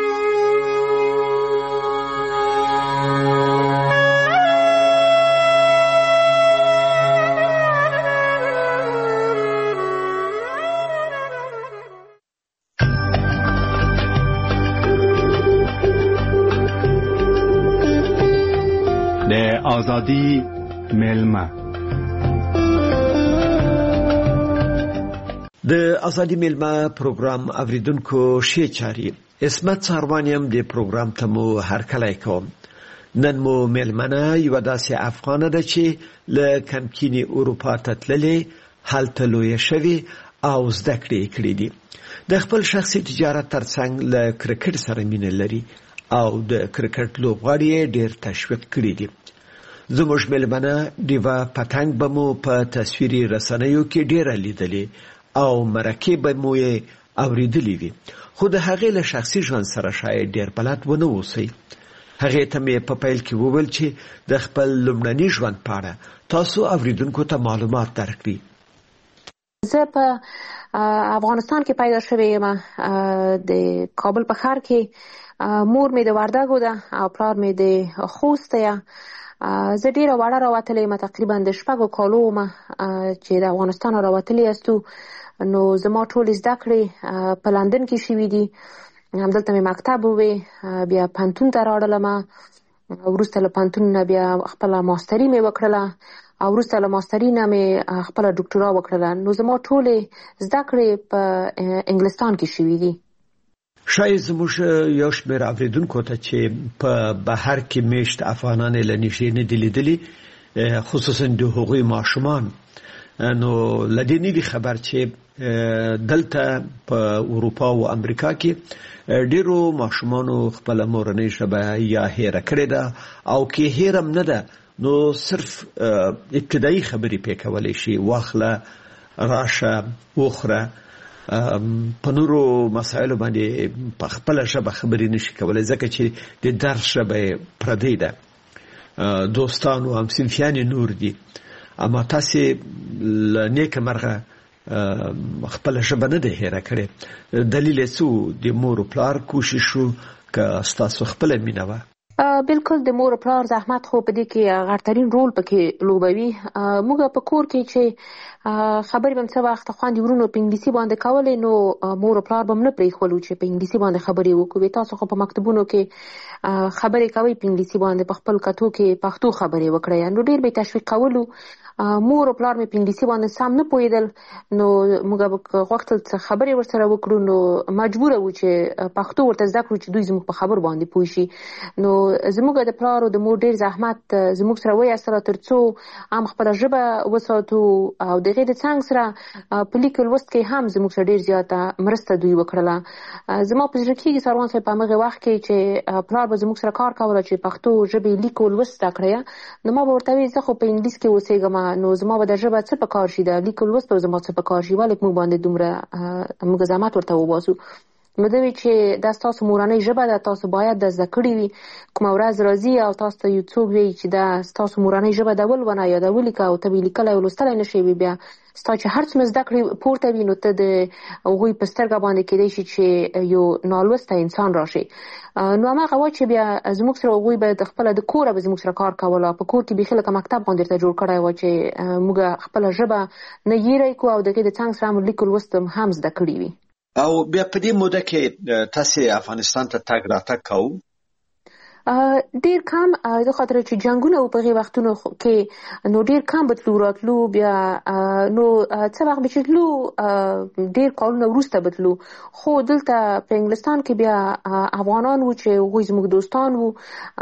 آزادی میلمه د ازادي میلمه پروګرام اوریدونکو شي چاري اسمت څاروانیم د پروګرام ته مو هرکلی کوم. نن مو میلمنه یو داسې افغانه ده چې له کمکینی اروپا ته تللې، هلته لویه شوې او زده کړې کړې دي. د خپل شخصي تجارت ترڅنګ له کرکټ سره مینه لري او د کرکټ لوبغاړي ډېر تشویق کړي دي. زموږ میلمنه ډیوا پتنګ به مو په تصویري رسنیو کې ډېره لیدلې او مرکې به مو یې اوریدلې وي، خو د هغې له شخصي ژوند سره شاید ډېر بلد ونه اوسئ. هغې ته مې په پیل کې وویل چې د خپل لومړني ژوند په اړه تاسو اوریدونکو ته معلومات درکړي. زه په افغانستان کې پیدا شوې یم، د کابل په ښار کې. مور مې د وردګو ده او پلار مې د خوست ده. زه ډیره وړه راوتلې یم، تقریبا د شپږو کالو وم چې د افغانستان راوتلې یاستو. نو زما ټولې زده کړې په لندن کې شوي دي، همدلته مې مکتب ووې، بیا پوهنتون ته راوړلم، وروسته له پوهنتون نه بیا خپله ماستري مې وکړله او وروسته له ماستري نه مې خپله ډاکټورا وکړله. نو زما ټولې زده کړې په انګلستان کې شوي دي. شاید زموږ یو شمېر اوریدونکو ته چې په بهر کې میشت افغانان له نږدې نه دي لیدلي، خصوصا د هغوی ماشومان، نو له دې نه دي خبر چې دلته په اروپا او امریکا کې ډېرو ماشومانو خپله مورنۍ ژبه یا هیره کړې ده، او کې هیره هم نه ده نو صرف ابتدایي خبرې پې کولی شي، واخله، راشه، وخوره، په نورو مسایلو باندې په خپله ژبه خبرې نشي کولی ځکه چې د درس ژبه یې پردۍ ده، دوستان او همصنفیان یې نور دي. اما تاسې له نیکه مرغه خپله ژبه نه ده هیره کړې. دلیل یې څه و؟ د مور و پلار کوشش و که ستاسو خپله مینه وه؟ بالکل د مور پلار زحمت خو په دې کې غړترین رول پکې لوبوي. موږ په کور کې چې خبرې بم څه وخت خوندې ورونو په انګلیسي باندې کولې نو مور پلار بم نه پرېښولو چې په انګلیسي باندې خبرې وکړو. تاسو خو په مکتبونو کې خبرې کوي په انګلیسي باندې، په خپل کتو کې پښتو خبرې وکړئ. نو ډېر به تشویق کولو. مور او پلار مې په انګلیسي باندې سم نه پوهېدل نو موږ غوښتل څه خبرې ورسره وکړو، نو مجبوره وو چې پښتو ورته زده کړو چې دوی زموږ په خبرو باندې پوه شي. نو زموږ د پلار او د مور ډېر زحمت زموږ سره وایستله تر څو هم خپله ژبه وساتو او د هغې د څنګ سره په لیک لوست کې هم زموږ سره ډېر زیاته مرسته دوی وکړله. زما په زړه کېږي سروان صاحب په همغې وخت کې چې پلار به زموږ سره کار کوله چې پښتو ژبې لیک او لوست زده کړی، نو ما به ورته ویل زه خو په انګلیس کې اوسېږم نو زما به د ژبه څه په کار شي، د لیک او لوست به زما څه په کار شي، ولې موږ باندې دومره موږ زحمت ورته وباسو. نو دوی چې دا ستاسو مورنۍ ژبه ده، تاسو باید د زده کړې وي. کومه ورځ راځي او تاسو ته یو څوک وایي چې دا ستاسو مورنۍ ژبه ده ولونه یا دا ولیکه او ته به یې لیکلی او لوستلی نه شې، بیا ستا چې هر څومره زده کړې پورته وي نو ته د هغوی په سترګه باندې کېدی شي چې یو نالوستی انسان راشي. نو هماغه وه چې بیا زموږ سره هغوی به د خپله د کوره به زموږ سره کار کوله. په کور کې بیخي لکه مکتب غوندې ورته جوړ کړی وه چې موږ خپله ژبه نه هیری کړو او د هغې د څنګ سره هم لیک او لوست هم زده کړي وي. او بیا په دې موده کې تاسې افغانستان ته تګ راتګ کوو؟ ډیر کم، د خاطر چې جنگونه و په هغې وختونو کې نو ډیر کم به تلو راتلو. بیا نو څه وخت به چې تلو ډیر کالونه وروسته به تلو، خو دلته په انګلستان کې بیا افغانان وو چې هغوی زموږ دوستان وو،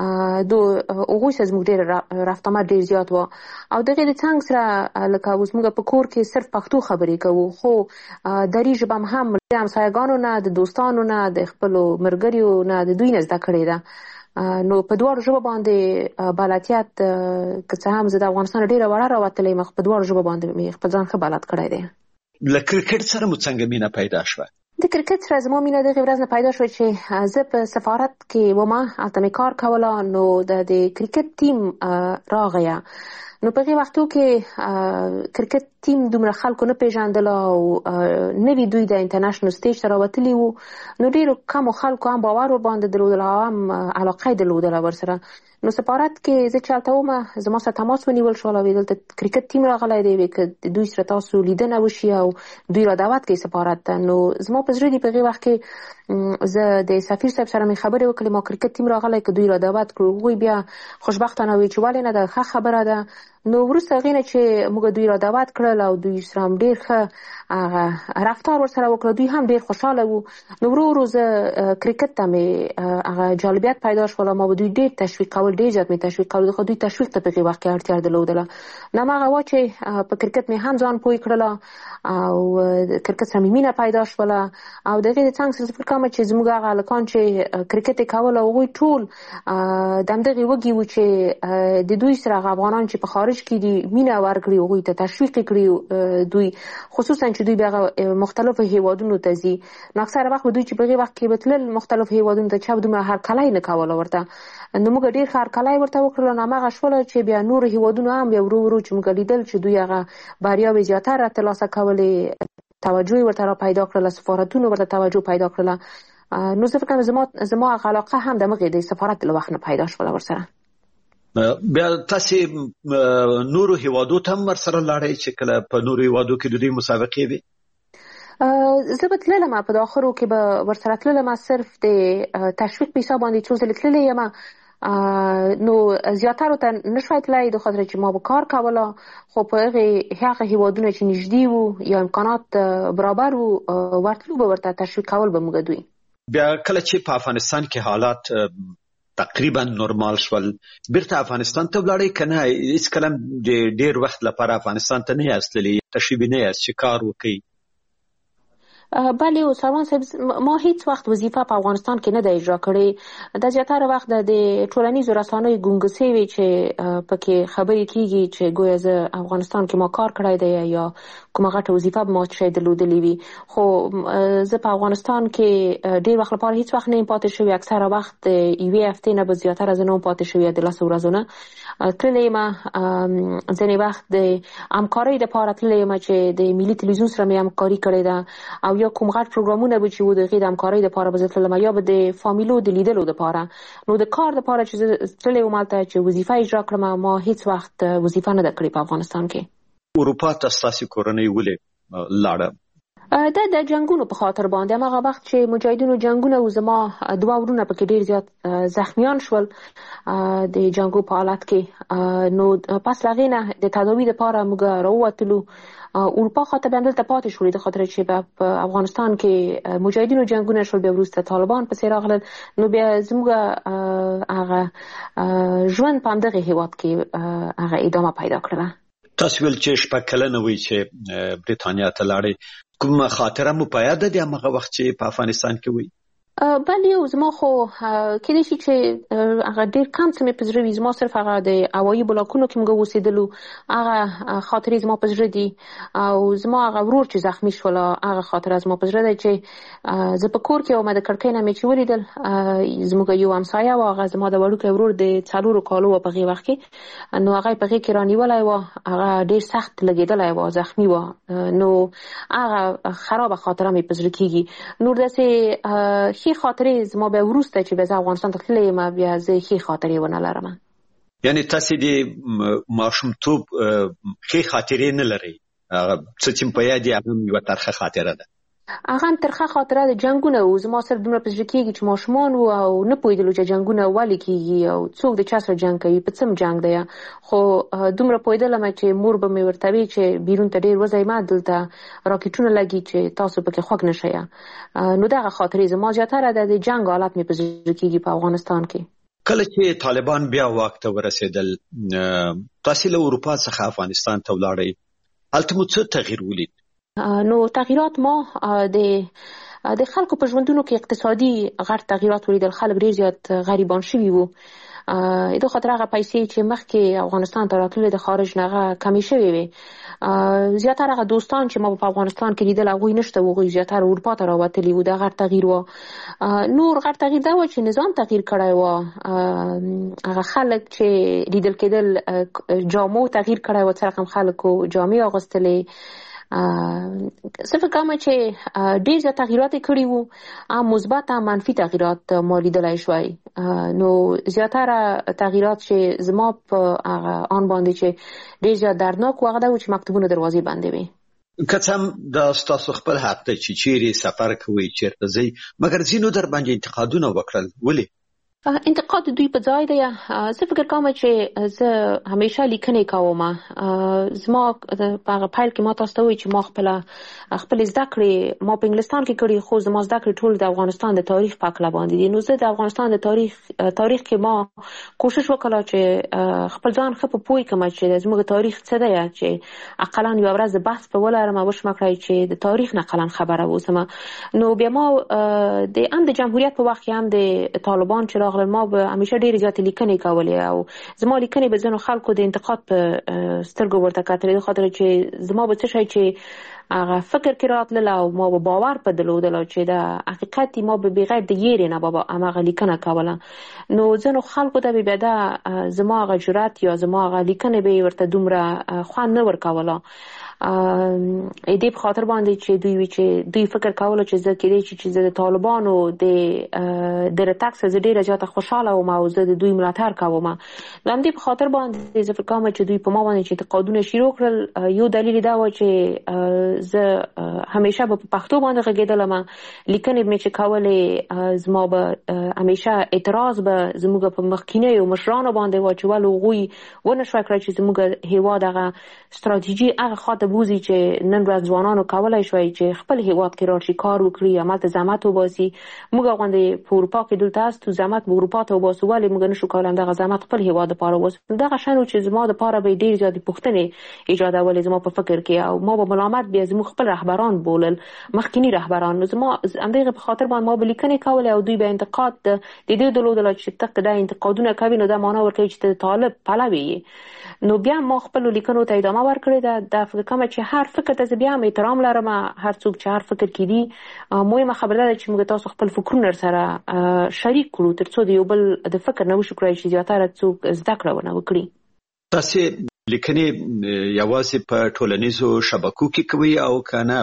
هغوی سره زموږ ډېر رفت آمد ډېر زیات وه او د هغې د څنګ سره لکه اوس موږ په کور کې صرف پښتو خبرې کوو، خو دري ژبه هم د همسایګانو نه، د دوستانو نه، د خپلو ملګریو نه، د دوی نه زده کړې ده. نو په دواړو ژبه باندې بلدیت که څه هم زه د افغانستان ډېره وړه راوتلی یم، په دواړو ژبه باندې مې خپل ځان ښه بلد کړی دی. له کرکټ سره مو څنګه مینه پیدا شوه؟ د کرکټ سره زما مینه دغې ورځ نه پیدا شوه چې زه په سفارت کې ومه، هلته مې کار کوله. نو د د کرکټ ټیم راغیه، نو په هغې وختو کې کرکټ ټیم دومره خلکو نه پېژندله او نوي دوی د انټرنیشنل سټیج ته راوتلي وو، نو ډېرو کمو خلکو هم باور ورباندې درلودل او هم علاقه یې درلودله ورسره. نو سفارت کې زه چې هلته ومه زما سره تماس ونیول شول او دلته کرکټ ټیم راغلی دی، که دوی سره تاسو لیدنه وشي او دوی را دعوت کوي سفارت ته. نو زما په زړه دي په هغې وخت کې زه د سفیر صاحب سره مې خبرې وکړې، ما کرکټ ټیم راغلی که دوی را دعوت کړو. هغوی بیا خوشبختانه وایي چې ولې نه، ده ښه خبره ده. نو وروسته هغې نه چې موږ دوی را دعوت کړل او دوی سره هم ډېر ښه رفتار ورسره وکړه، دوی هم ډېر خوشحاله وو. نو ورو ورو زه کرکټ ته مې هغه جالبیت پیدا شول، ما به دوی ډېر تشویق کول، ډېر زیات مې تشویق کول، خو دوی تشویق ته په هغې وخت کې اړتیا درلودله. نو هماغه وه چې په کرکټ مې هم ځان پوه کړله او کرکټ سره مې مینه پیدا شوله. او د هغې د څنګ سره زه فکر کوم چې زموږ هغه هلکان چې کرکټ یې کوله هغوی ټول د همدغې وږي وو چې د دوی سره هغه افغانان چې په خارج کې دي مینه ورکړي، هغوی ته تشویق یې کړي. دوی خصوصا چې دوی بیا مختلفو هیوادونو ته ځي، نو اکثره وخت به دوی چې په هغې وخت کې به تلل مختلفو هیوادونو ته، چا به دومره هرکلی نه کوله ورته. نو موږ ډېر ښه هرکلی ورته وکړله. نو هماغه شوله چې بیا نورو هیوادونو هم بیا ورو ورو چې موږ لیدل چې دوی هغه بریاوې زیاتره ترلاسه کولې، توجه یې ورته را پیدا کړله، سفارتونو ورته توجه پیدا کړله. نو زه فکر کوم زما زما هغه علاقه هم د همغې د سفارت له وخت نه پیدا شوله ورسره. بیا تاسې نورو هیوادو ته هم ورسره لاړئ چې کله په نورو هیوادو کې د دوی مسابقې وي؟ زه به تللم، په داخلو کې به ورسره تللم، صرف د تشویق په حساب باندې څو ځلې تللی یم. نو زیاترو ته نشوی تللی د خاطر چې ما به کار کوله، خو په هغې هغه هیوادونه چې نږدې وو یا امکانات برابر وو ورتلو به ورته تشویق کول به موږ دوی. بیا کله چې په افغانستان کې حالات تقریبا نورمال شول بیرته افغانستان ته ولاړئ که نه؟ هېڅکله هم د ډېر وخت لپاره افغانستان ته نه یاست تللي، تشریف نه یاست چې کار وکړئ؟ بله سروان صاحب، ما هیڅ وخت وظیفه په افغانستان کې نه ده اجرا کړې. د زیاتره وخت د ټولنیزو رسنیو ګونګسې وي چې پکې خبرې کېږي چې ګویا زه افغانستان کې ما کار کړی دی یا کومه غټه وظیفه به ما شاید درلودلې وي، خو زه په افغانستان کې ډېر وخت لپاره هیڅ وخت نه یم پاتې شوې. اکثره وخت د یوې هفتې نه به زیاتره زه نه وم پاتې شوې، د لسو ورځو نه تللی یم. ځینې وخت د همکارۍ دپاره تللی یم چې د ملي تلویزیون سره مې همکاري کړې ده، او یا کوم غټ پروګرامونه به چې و د غیر همکارۍ لپاره به زه تلم یا به د فامیلو د لیدلو لپاره. نو د کار لپاره چې زه تللی وم هلته چې وظیفه اجرا کړم، ما هیڅ وخت وظیفه نه ده کړې په افغانستان کې. اروپا ته ستاسې کورنۍ ولې لاړه؟ دا د جنگونو په خاطر باندې. هماغه وخت چې مجاهدینو جنگونه و، زما دوه ورونه پکې ډیر زیات زخمیان شول د جنگو په حالت کې. نو پس له هغې نه د تداوي لپاره موږ راووتلو اروپا خاطر به همدلته پاتې شولې، د خاطر چې په افغانستان کې مجاهدینو جنگونه شول، بیا وروسته طالبان پسې راغلل. نو بیا زموږ هغه ژوند په همدغه هېواد کې هغه ادامه پیدا کړله. تاسو ویل چې شپږ کلنه وئ چې برېټانیا ته لاړئ، کومه خاطره مو په یاد ده هغه وخت چې په افغانستان کې وئ؟ بله یو زما خو کېدای شي چې هغه ډېر کم څه مې په زړه وي. زما صرف هغه د هوایي بلاکونو کې موږ اوسېدلو هغه خاطرې زما په زړه دي، او زما هغه ورور چې زخمي شول هغه خاطره زما په زړه ده چې زه په کور کې وم، د کړکۍ نه مې چې ولیدل زموږ یو همسایه و، هغه زما د وړوکی ورور د څلورو کالو و په هغې وخت کې. نو هغه یې په هغې کې رانیولی و، هغه ډېر سخت لګېدلی و، زخمي و. نو هغه خرابه خاطره مې په زړه کېږي. نور داسې ښې خاطرې زما بیا وروسته چې بیا زه افغانستان ته تللی یم بیا زه ښې خاطرې ونه لرم. یعنې تاسې د ماشومتوب ښې خاطرې نه لرئ؟ هغه څه چې په یاد یې هغه یوه ترخه خاطره ده؟ هغه هم ترخه خاطره د جنګونه و. زما صرف دومره په زړه کېږي چې ماشومان وو او نه پوهېدلو چې جنګونه ولې کېږي او څوک د چا سره جنګ کوي، په څه جنګ دی. خو دومره پوهېدلم چې مور به مې ورته وي چې بیرون ته ډېر وځئ مه، دلته راکټونه لګي چې تاسو پکې خوږ نه شئ. نو دغه خاطرې زما زیاتره د جنګ حالت مې په زړه کېږي په افغانستان کې. کله چې طالبان بیا واک ته ورسېدل، تاسې له اروپا څخه افغانستان ته ولاړئ، هلته مو څه تغییر ولید؟ نو تغییرات ما د د خلکو په ژوندونو کې اقتصادي غټ تغییرات ولیدل. خلک ډېر زیات غریبان شوي وو. د خاطر هغه پیسې چې مخکې افغانستان ته راتللې د خارج نه هغه کمې شوې وې. زیاتره هغه دوستان چې ما په افغانستان کې لیدل هغوی نشته، هغوی زیاتره اروپا ته راوتلي وو. دا غټ تغییر و. نور غټ تغییر دا و چې نظام تغییر کړی و. هغه خلک چې لیدل کېدل جامو تغییر کړی و، څه رقم خلکو جامې اغوستلې. صرف کوم چې ډېر زیات تغییرات کړي وو، هم مثبت هم منفي تغییرات ما لیدلی شوی. نو زیاتره تغییرات چې زما په هغه آن باندې چې ډېر زیات دردناک و هغه دا و چې مکتوبونه دروازې بندې وې. که څه هم دا ستاسو خپل حق دی چې چیرې سفر کوئ، چیرته ځئ، مګر ځینو در باندې انتقادونه وکړل، ولې؟ انتقاد دوی په ځای دی. زه فکر کوم چې زه همیشه لیکنې کوم. زما په هغه پیل کې ما تاسو ته وویل چې ما خپله خپلې زده کړې ما په انګلستان کې کړي، خو زما زده کړې ټول د افغانستان د تاریخ په هکله باندې دي. نو زه د افغانستان د تاریخ تاریخ کې ما کوشش وکړه چې خپل ځان ښه په پوه کړم چې زموږ تاریخ څه دی، چې اقلا یوه ورځ د بحث په ولرم وشمه کړی چې د تاریخ نه اقلا خبره واوسم. نو بیا ما د هم د جمهوریت په وخت کې هم د طالبان چې ما به همیشه ډېرې زیاتې لیکنې کولې، او زما لیکنې به ځینو خلکو د انتقاد په سترګو ورته کتلې، د خاطر چې زما به څه شی چې هغه فکر کې راتلل او ما به باور په درلودل چې د حقیقت ما به بغیر د یېرې نه به هماغه لیکنه کوله. نو ځینو خلکو ته به بیا دا زما هغه جرأت یا زما هغه لیکنې به یې ورته دومره خوند نه ورکوله. دې په خاطر باندې چې دوی وی چې دوی فکر کوله چې زه کېدای شي چې زه د طالبانو د د راتګ څخه زه ډېره زیاته خوشحاله وم او زه د دوی ملاتړ کوم. د همدې په خاطر باندې زه فکر کوم چې دوی په ما باندې چې انتقادونه شروع کړل. یو دلیل دا و چې زه همیشه به په پښتو باندې غږېدلم، لیکنې مې چې کولې زما به همیشه اعتراض به زموږ په مخکینیو مشرانو باندې و چې ولې هغوی ونه شوی کړی چې زموږ هېواد هغه ستراتیژي هغه خواته بوزي چې نن ورځ ځوانانو کولی شوی چې خپل هېواد کې راشي، کار وکړي، همالته زحمت وباسي. موږ غوندې په اروپا کې دلته هستو، زحمت به اروپا ته وباسو، ولې موږ نشو کولی همدغه زحمت خپل هېواد دپاره وباسو؟ دغه شیان و چې زما دپاره به یې ډېرې زیاتې پوښتنې ایجادولې زما په فکر کې، او ما به ملامت بیا زموږ خپل رهبران بولل، مخکیني رهبران. نو زما همدغې په خاطر باندې ما به لیکنې کولې او دوی به انتقاد د دې درلودله چې ته دا انتقادونه کوي نو دا معنا ورکوي چې ته د طالب پلوی یې. نو بیا ما خپلو لیکنو ته ادامه ورکړې ده. دا فکر کوم چې هر فکر ته زه بیا هم احترام لرم، هر څوک چې هر فکر کې دي. مهمه خبره ده چې موږ تاسو خپل فکرونه سره شریک کړو تر څو د یو بل د فکر نه وشو کړی چې زیاتره څوک زده کړه ونه وکړي. تاسې لیکنې یوازې په ټولنیزو شبکو کې کوي او که نه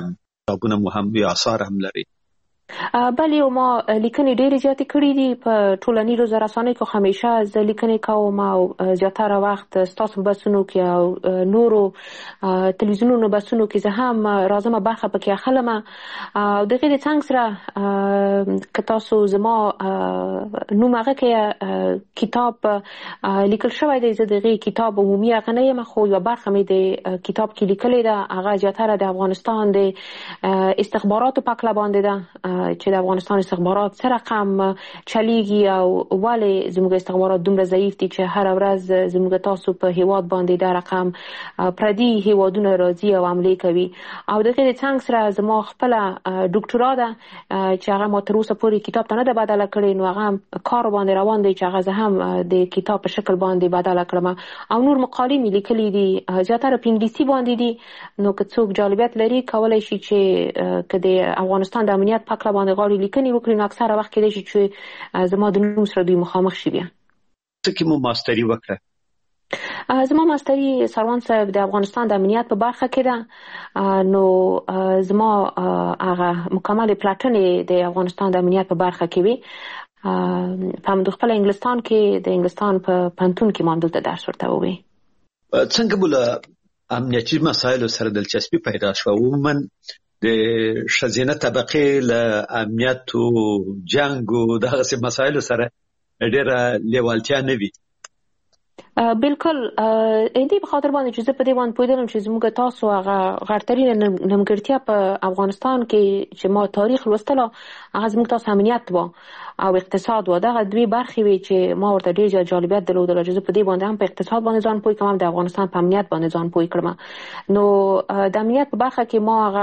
کتابونه مو هم یا آثار هم لري. بله ما لیکنې ډېرې زیاتې کړې دي په ټولنیزو رسنیو کې. همیشه زه لیکنې کوم او زیاتره وخت ستاسو بحثونو کې او نورو تلویزیونونو بحثونو کې زه هم راځم برخه پکې اخلم. او د هغې د څنګ سره که تاسو زما نوم هغه کې کتاب لیکل شوی دی، زه د هغې کتاب عمومي هغه نه یم، خو یوه برخه مې د کتاب کې لیکلې ده. هغه زیاتره د افغانستان د استخباراتو په هکله باندې ده چې د افغانستان استخبارات څه رقم چلیږي او ولې زموږ استخبارات دومره ضعیف دي چې هر ورځ زموږ تاسو په هیواد باندې دا رقم پردي هیوادونه راځي او حملې کوي. او د هغې د څنګ سره زما خپله ډاکټورا ده چې هغه ما تر اوسه پورې کتاب ته نه ده بدله کړې، نو هغه هم کار باندې روان دی چې هغه زه هم د کتاب په شکل باندې بدله کړم. او نور مقالې مې لیکلي دي زیاتره په انګلیسي باندې دي. نو که څوک جالبیت لري کولی شي چې که د افغانستان د امنیت په هکله باندې غواړي لیکنې وکړي، نو اکثره وخت کېدای شي چې زما د نوم سره دوی مخامخ شي. بیا څه کې مو ماستري وکړه؟ زما ماستري سروان صاحب د افغانستان د امنیت په برخه کې ده. نو زما هغه مکمل پلټنې د افغانستان د امنیت په برخه کې وي. په همدغه خپل انګلستان کې د انګلستان په پوهنتون کې ما همدلته درس ورته ووی. څنګه بوله امنیتي مسایلو سره دلچسپي پیدا شوه؟ عموما د ښځینه طبقې له امنیت او جنګ او دغسې مسایلو سره ډېره لیوالتیا نه وي. بالکل دې په خاطر باندې چې زه په دې باندې پوهېدلم چې زموږ تاسو هغه غړترینه نیمګړتیا په افغانستان کې چې ما تاریخ لوستله هغه زموږ تاسو امنیت و او اقتصاد و. دغه دوی برخې وي چې ما ورته ډېر زیات جالبیت درلودله چې زه په دې باندې هم په اقتصاد باندې ځان پوه کړم، هم د افغانستان په امنیت باندې ځان پوه کړم. نو د امنیت په برخه کې ما هغه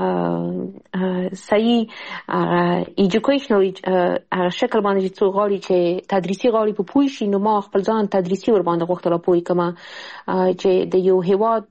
صحیح ایجوکیشنل هغه شکل باندې چې څوک غواړي چې تدریسي غواړي په پوه شي، نو ما خپل ځان تدریسي ورباندې غوښتله پوه کړم چې د یو هیواد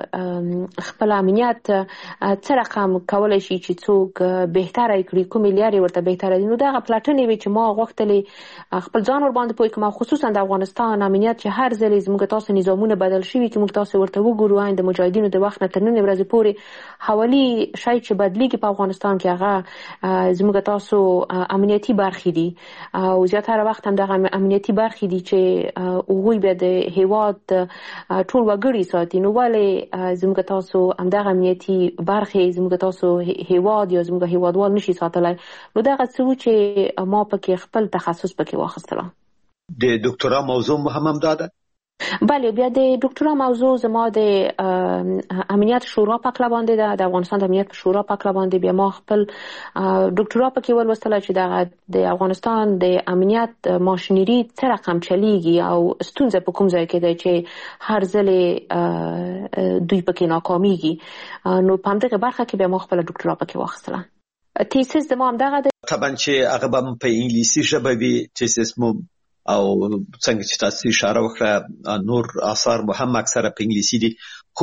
خپل امنیت څه رقم کولی شي چې څوک بهتره یې کړي، کومې لارې ورته بهتره دي. نو دغه پلټنې وې چې ما غوښتلې خپل ځان ورباندې پوه کړم، خصوصا د افغانستان امنیت چې هر ځل زموږ تاسو نظامونه بدل شوي چې موږ تاسو ورته وګورو د مجاهدینو د وخت نه تر نن ورځې پورې حوالي شی چې بدلیږي په افغانستان کې هغه زموږ تاسو امنیتي برخې دي. او زیاتره وخت هم دغه امنیتي برخې دي چې هغوی بیا د هیواد ټول وګړي ساتي. نو ولې زموږ تاسو همدغه امنیتي برخې زموږ تاسو هیواد یا زموږ هیوادوال نشي ساتلی؟ نو دغه څه و چې ما پکې خپل تخصص پکې واخیستله. د ډاکټورا موضوع مو هم همدا ده؟ بله، بیا د ډاکټورا موضوع زما د امنیت شورا په هکله باندې ده، د افغانستان د امنیت شورا په هکله باندې. بیا ما خپل ډاکټورا پکې ولوستله چې دغه د افغانستان د امنیت ماشینري څه رقم چلیږي او ستونزه په کوم ځای کې ده چې هر ځل دوی پکې ناکامیږي. نو په همدغه برخه کې بیا ما خپل ډاکټورا پکې واخیستله. تیسیس د ما همدغه ده. طبعا چې هغه به په انګلیسي ژبه وي تیسیس مو، او څنګه چې تاسو اشاره وکړه نور آثار مو هم اکثره په انګلیسي دي. خو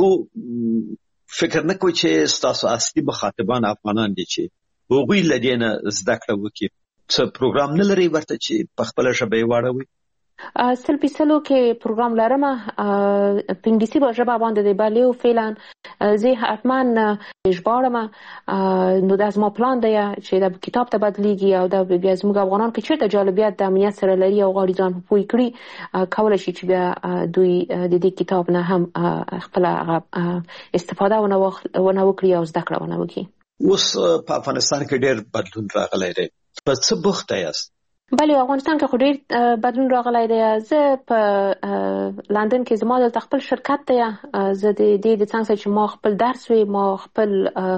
فکر نه کوئ چې تاسو اصلي مخاطبان افغانان دي چې هغوی له دې نه زده کړه وکړي؟ څه پروګرام نه لرئ ورته چې په خپله ژبه یې واړوئ؟ سل پیسلو کې پروګرام لرم په انګلیسي ژبه باندې دی. بله او فعلا زه حتما ژباړم. نو دا زما پلان دی چې دا کتاب ته بدلیږي او دا بیا زموږ افغانان کې چېرته جالبیت د امنیت سره لري او غواړي ځان پوه کړي کولی شي چې بیا دوی د دې کتاب نه هم خپله استفاده ونه وکړي او زده کړه ونه وکړي. اوس په افغانستان کې ډېر بدلون راغلی دی، په څه بوخته یاست؟ بله، افغانستان کې خو ډېر بدلون راغلی دی. زه په لندن کې زما دلته خپل شرکت دی. زه د دې د څنګ سره چې ما خپل درس وی، ما خپل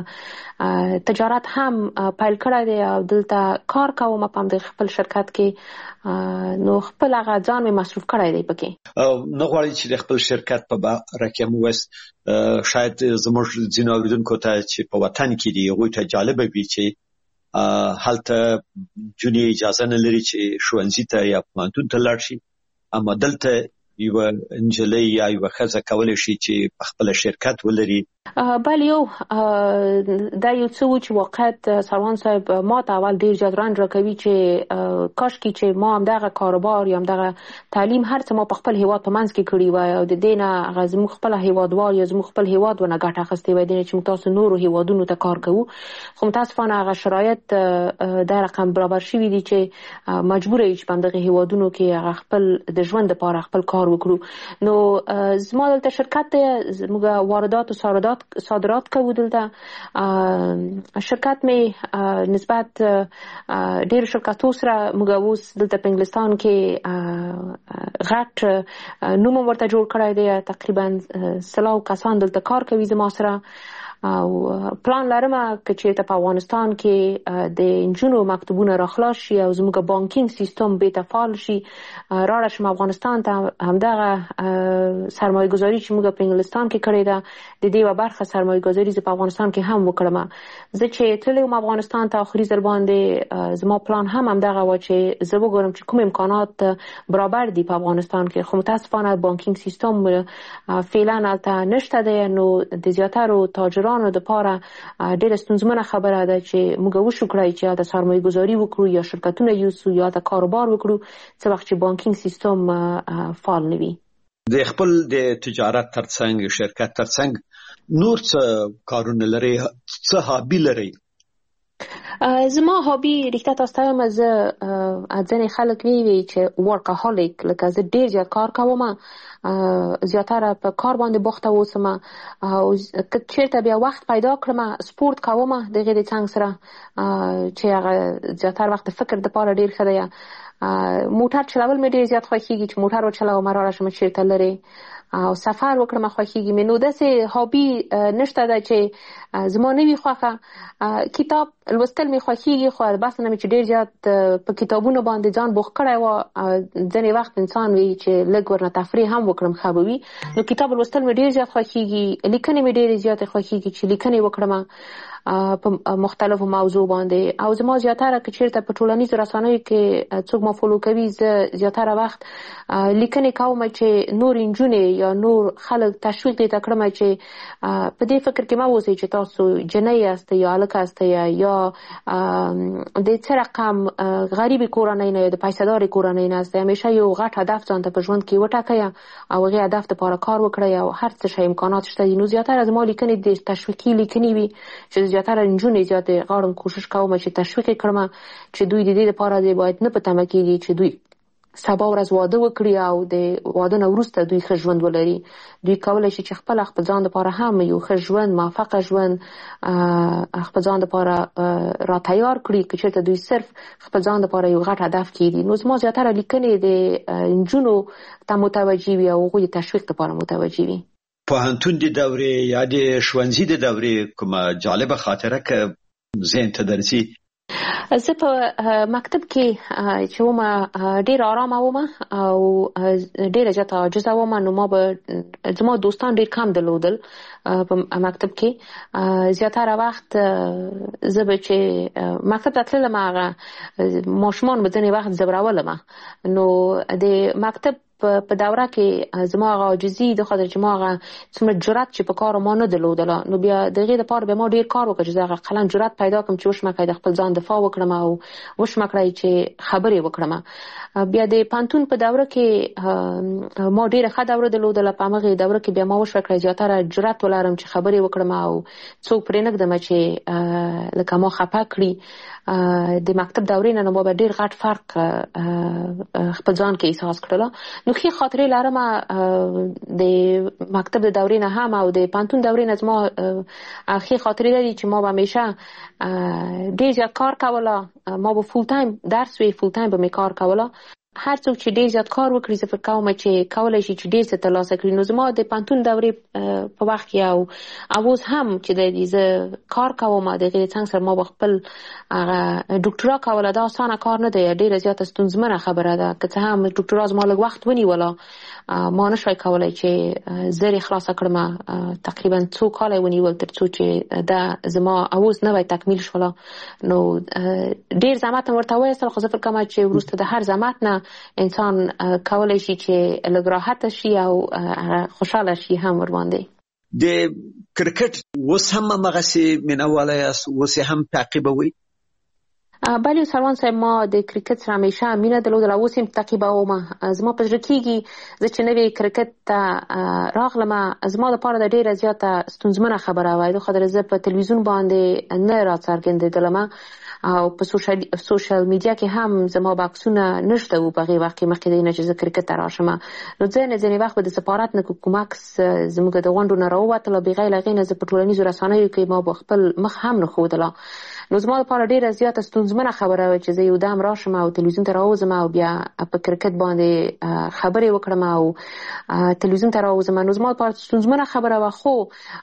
تجارت هم پیل کړی دی او دلته کار کوم په همدغه خپل شرکت کې. نو خپل هغه ځان مې مصروف کړی دی پکې. نه غواړئ چې د خپل شرکت په باره کې مو وایست شاید زموږ ځینو اورېدونکو ته چې په وطن کې دي هغوی ته جالبه وي چې هلته جونې اجازه نه لري چې ښوونځي ته یا پوهنتون ته لاړ شي، اما دلته یوه نجلۍ یا یوه ښځه کولی شي چې په خپله شرکت ولري بله یو دا یو څه و چې واقعیت سروان صاحب ما ته اول ډیر زیات رنج راکوي چې کاشکې چې ما همدغه کاروبار یا همدغه تعلیم هر څه ما په خپل هیواد په منځ کې کړي وای او د دې نه هغه زموږ خپل هیوادوال یا زموږ خپل هیواد ونه ګټه اخیستې وای، د نه چې موږ تاسو نورو هیوادونو ته کار کوو. خو متاسفانه هغه شرایط دا رقم برابر شوي دي چې مجبور یو چې په همدغه هیوادونو کې هغه خپل د ژوند لپاره خپل کار وکړو. نو زما دلته شرکت دی، موږ واردات او صادرات صادرات کوو. دلته شرکت می نسبت ډیر شرکتو سره موږ اوس دلته په انګلستان کې غټ نوم ورته جوړ کړی دی، تقریبا سلاو کسان دلته کار کوي زما سره. او پلان لرم که چیرته په افغانستان کې د انجونو مکتبونه راخلاص شي او زموږ بانکینګ سیستم بیرته فعال شي، راړه شم افغانستان ته همدغه سرمایه گذاري چې موږ په انګلستان کې کړې ده د دې یوه برخه سرمایه گذاري زه په افغانستان کې هم وکړم. زه چې تللی وم افغانستان ته آخري ځل باندې زما پلان هم همدغه و چې زه وګورم چې کوم امکانات برابر دي په افغانستان کې. خو متاسفانه بانکینګ سیستم فعلا هلته نشته دی، نو د زیاترو تاجرانو د پاره ډېره ستونزمنه خبره ده چې موږ وشو کړی چې یا د سرمایه گذاري وکړو یا شرکتونه یوسو یا د کاروبار وکړو څه وخت چې بانکینګ سیستم فعال نه وي. د خپل د تجارت ترڅنګ شرکت ترڅنګ نور څه کارونه لري، څه هابي لري؟ زما هابي رښتیا تاسو ته وایم، زه ځینې خلک وی چې ورکاهولیک، لکه زه ډېر زیات کار کوم، زیاتره په کار باندې بوخته اوسم او که چیرته بیا وخت پیدا کړم سپورت کوم د غیر څنګه سره چې هغه زیاتره وخت فکر د پاره ډیر ښه دی. موټر چلول مې ډیر زیات خوښیږي چې موټر وچلوم، راړه شم چیرته لري او سفر وکړم خوښیږي مې. نو داسې هابي نشته ده چې زما نه وي خوښه. کتاب لوستل مې خوښیږي، خو بس نه مې چې ډیر زیات په کتابونو باندې ځان بوخت کړی و. ځینې وخت انسان وي چې لږ ورنه تفریح هم وکړم ښه به وي. نو کتاب لوستل مې ډیر زیات خوښیږي، لیکنې مې ډیرې زیاتې خوښیږي چې لیکنې وکړم په مختلفو موضوع باندې. او زما زیاتره که چیرته په ټولنیزو رسنیو کې څوک ما فالو کوي، زه زیاتره وخت لیکنې کوم چې نور انجونې یا نور خلک تشویق دې ته کړم چې په دې فکر کې مه اوسئ چې تاسو جنۍ یاست یا هلک یاست یا د څه رقم غریبې کورنۍ نه یا د پیسه‌دارې کورنۍ نه یاست. همیشه یو غټ هدف ځان ته په ژوند کې وټاکئ او هغې هدف دپاره کار وکړئ او هر څه شی امکانات شته دي. نو زیاتره زما لیکنې د تشویقي لیکنې وي چې زیاتره نجونې زیاتې غواړم کوشش کوم چې تشویق یې کړم چې دوی د دې لپاره دی باید نه په تمه کېږي چې دوی سبا ورځ واده وکړي او د واده نه وروسته دوی ښه ژوند ولري. دوی کولی شي چې خپل خپل ځان لپاره هم یو ښه ژوند، موفقه ژوند خپل ځان لپاره را تیار کړي که چېرته دوی صرف خپل ځان لپاره یو غټ هدف کېږي. نو زما زیاتره لیکنې د نجونو ته متوجه وي او هغوی د تشویق لپاره متوجه وي. پوهنتون د دورې یا د ښوونځي د دورې کومه جالبه خاطره که ذهن ته درځي؟ زه په مکتب کې چې وم ډېر آرامه وم او ډېره زیاته عاجزه وم. نو ما به زما دوستان ډېر کم درلودل په مکتب کې. زیاتره وخت زه به چې مکتب ته تللم هغه ماشومان به ځینې وخت ځورولم. نو د مکتب په دوره کې زما هغه عاجزي د خاطر چې ما هغه څومره جرأت چې په کار ما نه درلودله، نو بیا د هغې دپاره بیا ما ډېر کار وکړ چې زه هغه قلم جرأت پیدا کړم چې وشمه کړی د خپل ځان دفاع وکړم او وشمه کړی چې خبرې وکړم. بیا د پوهنتون په دوره کې ما ډېره ښه دوره درلودله. په همغې دوره کې بیا ما وشوه کړی زیاتره جرأت ولرم چې خبرې وکړم او څوک پرې نه ږدم چې لکه ما خفه کړي. د مکتب دورې نه ما به ډېر غټ فرق خپل ځان کې احساس کړله. نو ښې خاطرې لرم د مکتب د دورې نه هم او د پوهنتون دورې نه. زما ښې خاطرې لري چې ما به همیشه ډېر زیات کار کوله. ما به فول ټایم درس وی، فول ټایم به مې کار کوله. هر څوک چې ډېر زیات کار وکړي زه فکر کوم چې کولی شي چې ډېر څه ترلاسه کړي. نو زما د پوهنتون دورې په وخت کې او اوس هم چې دی زه کار کوم د هغې څنګ سره ما به خپل هغه ډاکټرا کوله. دا اسانه کار نه دی، ډېره زیاته ستونزمنه خبره ده. که څه هم ډاکټرا زما لږ وخت ونیوله، ما نشوی کولی چې زر یې خلاصه کړم. تقریبا څو کاله یې ونیول تر څو چې دا زما اوس نوی تکمیل شوله. نو ډېر زحمت مې ورته وایستل، خو زه فکر کوم چې وروسته د هر زحمت نه انسان کولی شي چې لږ راحته شي او خوشحاله شي هم ورباندې. د کرکټ اوس هم هغسې مینهواله یاست، اوس هم تعقیبوئ؟ بله سلمان صاحب، ما د کرکټ سره همیشه مینه درلودله، اوس هم تعقیبوم. زما په زړه کېږي زه چې نوی کرکټ ته راغلم، زما دپاره د ډېره زیاته ستونزمنه خبره وه. د خاطر زه په تلویزیون باندې نه راڅرګندېدلم او په سوشل سوشل میډیا کې هم زما بکسونه نشته وو په هغې وخت کې، مخکې د نه چې زه کرکټ ته راشم. نو ځینې ځینې وخت به د سفارت نه کوم عکس زموږ د غونډو نه راووتله، بغیر له هغې نه زه په ټولنیزو رسنیو کې ما به خپل مخ هم نه ښودله. نو زما لپاره ډېره زیاته ستونزمنه خبره وه چې زه یو دم راشم او تلویزیون ته راوځم او بیا په کرکټ باندې خبرې وکړم او تلویزیون ته راوځم. نو زما لپاره ستونزمنه خبره وه، خو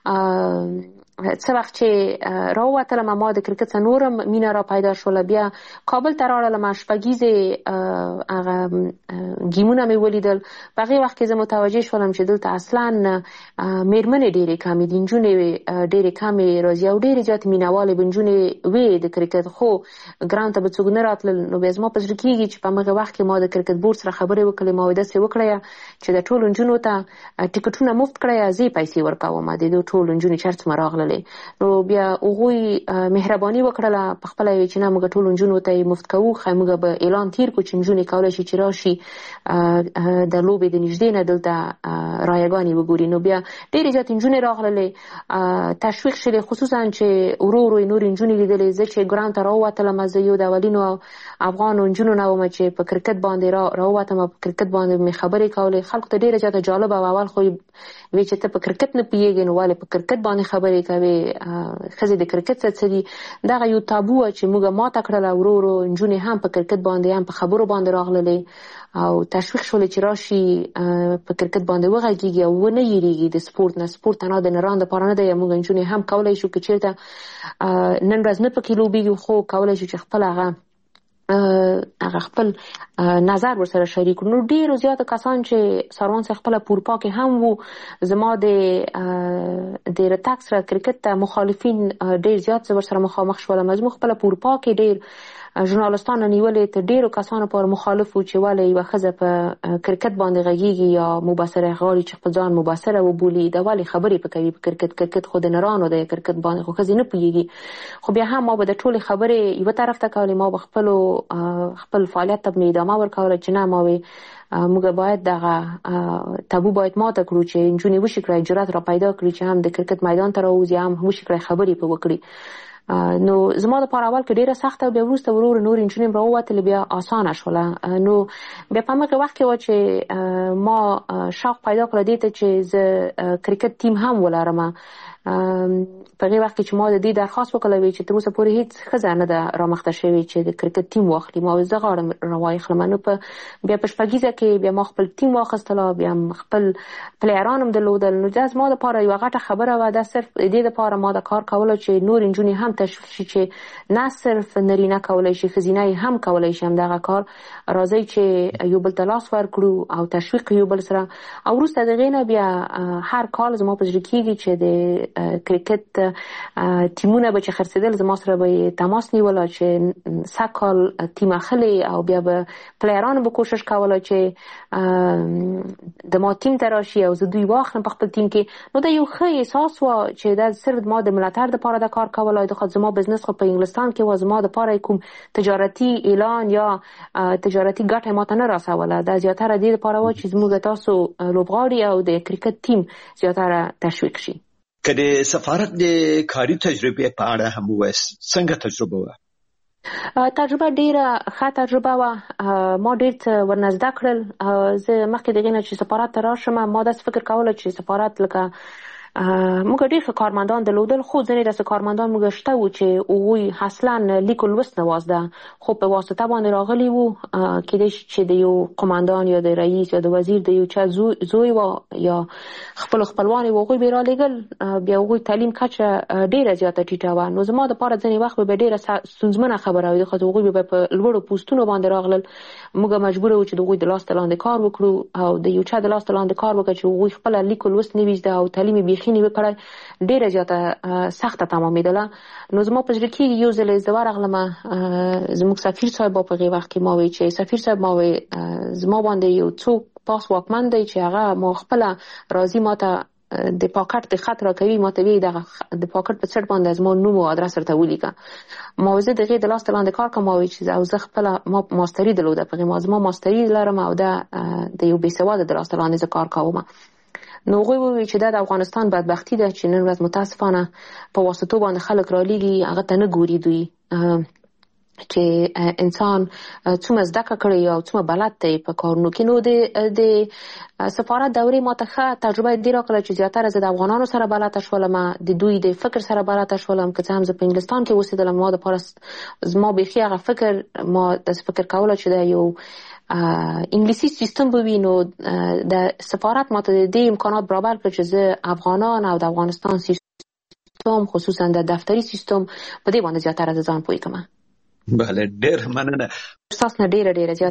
څه وخت چې راووتلم ما د کرکټ څخه نورم مینه را پیدا شوله. بیا کابل ته راغلم، شپږیزې هغه ګیمونه مې ولیدل. په هغې وخت کې زه متوجه شولم چې دلته اصلا مېرمنې ډېرې کمې دي، نجونې ډېرې کمې راځي او ډېرې زیاتې مینهوالې به نجونې وې د کرکټ، خو ګراوند ته به څوک نه راتلل. نو بیا زما په زړه کېږي چې په همغه وخت کې ما د کرکټ بورډ سره خبرې وکړې، ما وایي داسې وکړئ چې د ټولو نجونو ته ټکټونه مفت کړئ، زه یې پیسې ورکوم د دې ټولو نجونې چې هر څومره راغللې. نو بیا هغوی مهرباني وکړله، په خپله یې چې نه موږ ټولو نجونو ته یې مفت کوو، ښایي موږ به اعلان تېر کړو چې نجونې کولی شي چې راشي د لوبې د نږدې نه دلته رایګانې وګوري. نو بیا ډېرې زیاتې نجونې راغللې، تشویق شولې، خصوصا چې ورو ورو یې نورې نجونې لیدلې. زه چې ګراوند ته راووتلم، زه یو د اولینو افغانو نجونو نه وم چې په کرکټ باندې راووتم او په کرکټ باندې مې خبرې کولې. خلکو ته ډېره زیاته جالبه وه. اول خو وی چې ته په کرکټ نه پوهېږې نو ولې په کرکټ باندې خبرې کوې، ښځې د کرکټ څه څه دي. دغه یو تابو وه چې موږ ماته کړله. ورو ورو نجونې هم په کرکټ باندې هم په خبرو باندې راغللې او تشویق شولې چې راشي په کرکټ باندې وغږېږي او ونه یېرېږي د سپورت نه. سپورت تنها د نرانو دپاره نه دی، موږ نجونې هم کولی شو که چېرته نن ورځ نه پکې لوبېږو خو کولی شو چې خپل هغه هغه خپل نظر ورسره شریک کړو. نو ډېرو زیاتو کسان چې سروان صاحب خپله په اروپا کې هم وو، زما د د رتګ سره کرکټ ته مخالفین ډېر زیات زه ورسره مخامخ شولم. زموږ خپله په اروپا کې ډېر ژورنالستان نیولې، تر ډېرو کسانو پورې مخالف وو چې ولې یوه ښځه په کرکټ باندې غږېږي یا مبصره غواړي چې خپل ځان مبصره وبولي، دا ولې خبرې په کوي په کرکټ. کرکټ خو د نرانو دی، کرکټ باندې خو ښځې نه پوهېږي. خو بیا هم ما به د ټولې خبرې یوه طرف ته کولې، ما به خپلو خپل فعالیت ته مې ادامه ورکوله چې نه ما وې موږ باید دغه تابو باید ماته کړو چې نجونې وشي کړی جرأت را پیدا کړي چې هم د کرکټ میدان ته راوځي، هم وشي کړی خبرې پې وکړي. نو زما دپاره اول کې ډېره سخته، بیا وروسته ورو ورو نورې نجونې هم راووتلې، بیا اسانه شوله. نو بیا په همغه وخت کې وه چې ما شوق پیدا کړه دې ته چې زه کرکټ ټیم هم ولرم. په هغې وخت کې چې ما د دې درخواست وکړی وی چې تر اوسه پورې هېڅ ښځه نه ده رامخته شوې چې د کرکټ ټیم واخلي. ما زه غواړم راواخلم. نو په بیا په شپږیزه کې بیا ما خپل ټیم واخیستله، بیا خپل پلیران هم درلودل. نو دا زما دپاره یوه غټه خبره وه. دا صرف د دې دپاره ما دا کار کوله چې نورې نجونې هم تشویق شي چې نه صرف نرینه کولی شي، ښځینه یې هم کولی شي همدغه کار. راځئ چې یو بل ته لاس ورکړو او تشویق یو بل سره. او وروسته د هغې نه بیا هر کال زما په زړه کېږي چې د کرکټ ټیمونه به چې خرڅېدل زما سره به یې تماس نیوله چې سږ کال ټیم اخلي او بیا به پلیرانو به کوشش کوله چې د ما ټیم ته راشي او زه دوی واخلم په خپل ټیم کې. نو دا یو ښه احساس و چې دا صرف ما د ملاتړ دپاره دا کار کولی. د خاطر زما بزنس خو په انګلستان کې و، زما دپاره کوم تجارتي اعلان یا تجارتي ګټه ماته نه رسوله. دا زیاتره دې دپاره و چې زموږ تاسو لوبغاړي او د کرکټ ټیم زیاتره تشویق شي. که د سفارت د کاري تجربې په اړه هم ووایاست، څنګه تجربه وه؟ تجربه ډېره ښه تجربه وه. ما ډېر څه ورنه زده کړل. زه مخکې د هغې نه چې سفارت ته راشم ما داسې فکر کوله چې سفارت لکه موږ ډېر ښه کارمندان درلودل، خو ځینې داسې کارمندان موږ شته وو چې هغوی اصلا لیک و لوست نه وازده، خو په واسطه باندې راغلي وو. کېدای شي چې د یو قمندان یا د رئیس یا د وزیر د یو چا زوی و یا خپلو خپلوان یې و، هغوی به یې رالېږل. بیا هغوی تعلیم کچه ډېره زیاته ټیټه وه. نو زما دپاره ځینې وخت به ډېره ستونزمنه خبره وي، خو هغوی به په لوړو پوستونو باندې راغلل. موږ مجبوره وو چې د هغوی د لاس لاندې کار وکړو او د یو چا د لاس لاندې کار وکړو چې هغوی خپله لیک و لوست نه وي زده او تعلیم یې بیخي نه وي کړی، ډېره زیاته سخته تمامېدله. نو زما په زړه کېږي یو ځل زه ورغلم، زموږ سفیر صاحب په هغې وخت کې ما وایي چې سفیر صاحب ما وایي زما باندې یو څوک پاس واکمن دی چې هغه ما خپله راځي ما ته د پاکټ د خط راکوي ما ته وی د د پاکټ په څټ باندې زما نوم او ادرس ورته ولیکه. ما وزه دغه د لاس لاندې کار کوم او چې او زه خپل ما ماستری درلوده په ما زما ماستری لرم او دا د یو بیسواده د لاس لاندې کار کوم. نو غوي وی چې د افغانستان بدبختی ده چې نن ورځ متاسفانه په واسطو باندې خلک را لېږي هغه ته نه ګوري دوی چې انسان څومره زده کړی او څومره بلد دی په کارونو کې. نو د د سفارت دورې ما ته ښه تجربه دې راکړه چې زیاتره زه د افغانانو سره بلد شولم، د دوی د فکر سره بلد شولم. که څه هم زه په انګلستان کې اوسېدلم ما د پاره زما بیخي هغه فکر ما د فکر کوله چې دا یو انګلیسي سیستم به وي. نو د سفارت ما ته د دې امکانات برابر کړ چې زه افغانان او د افغانستان سیستم خصوصا د دفتري سیستم په دې باندې زیاتره ځان پوه کړم. بله ډېر مننه. تاسو نه ډېر ډېر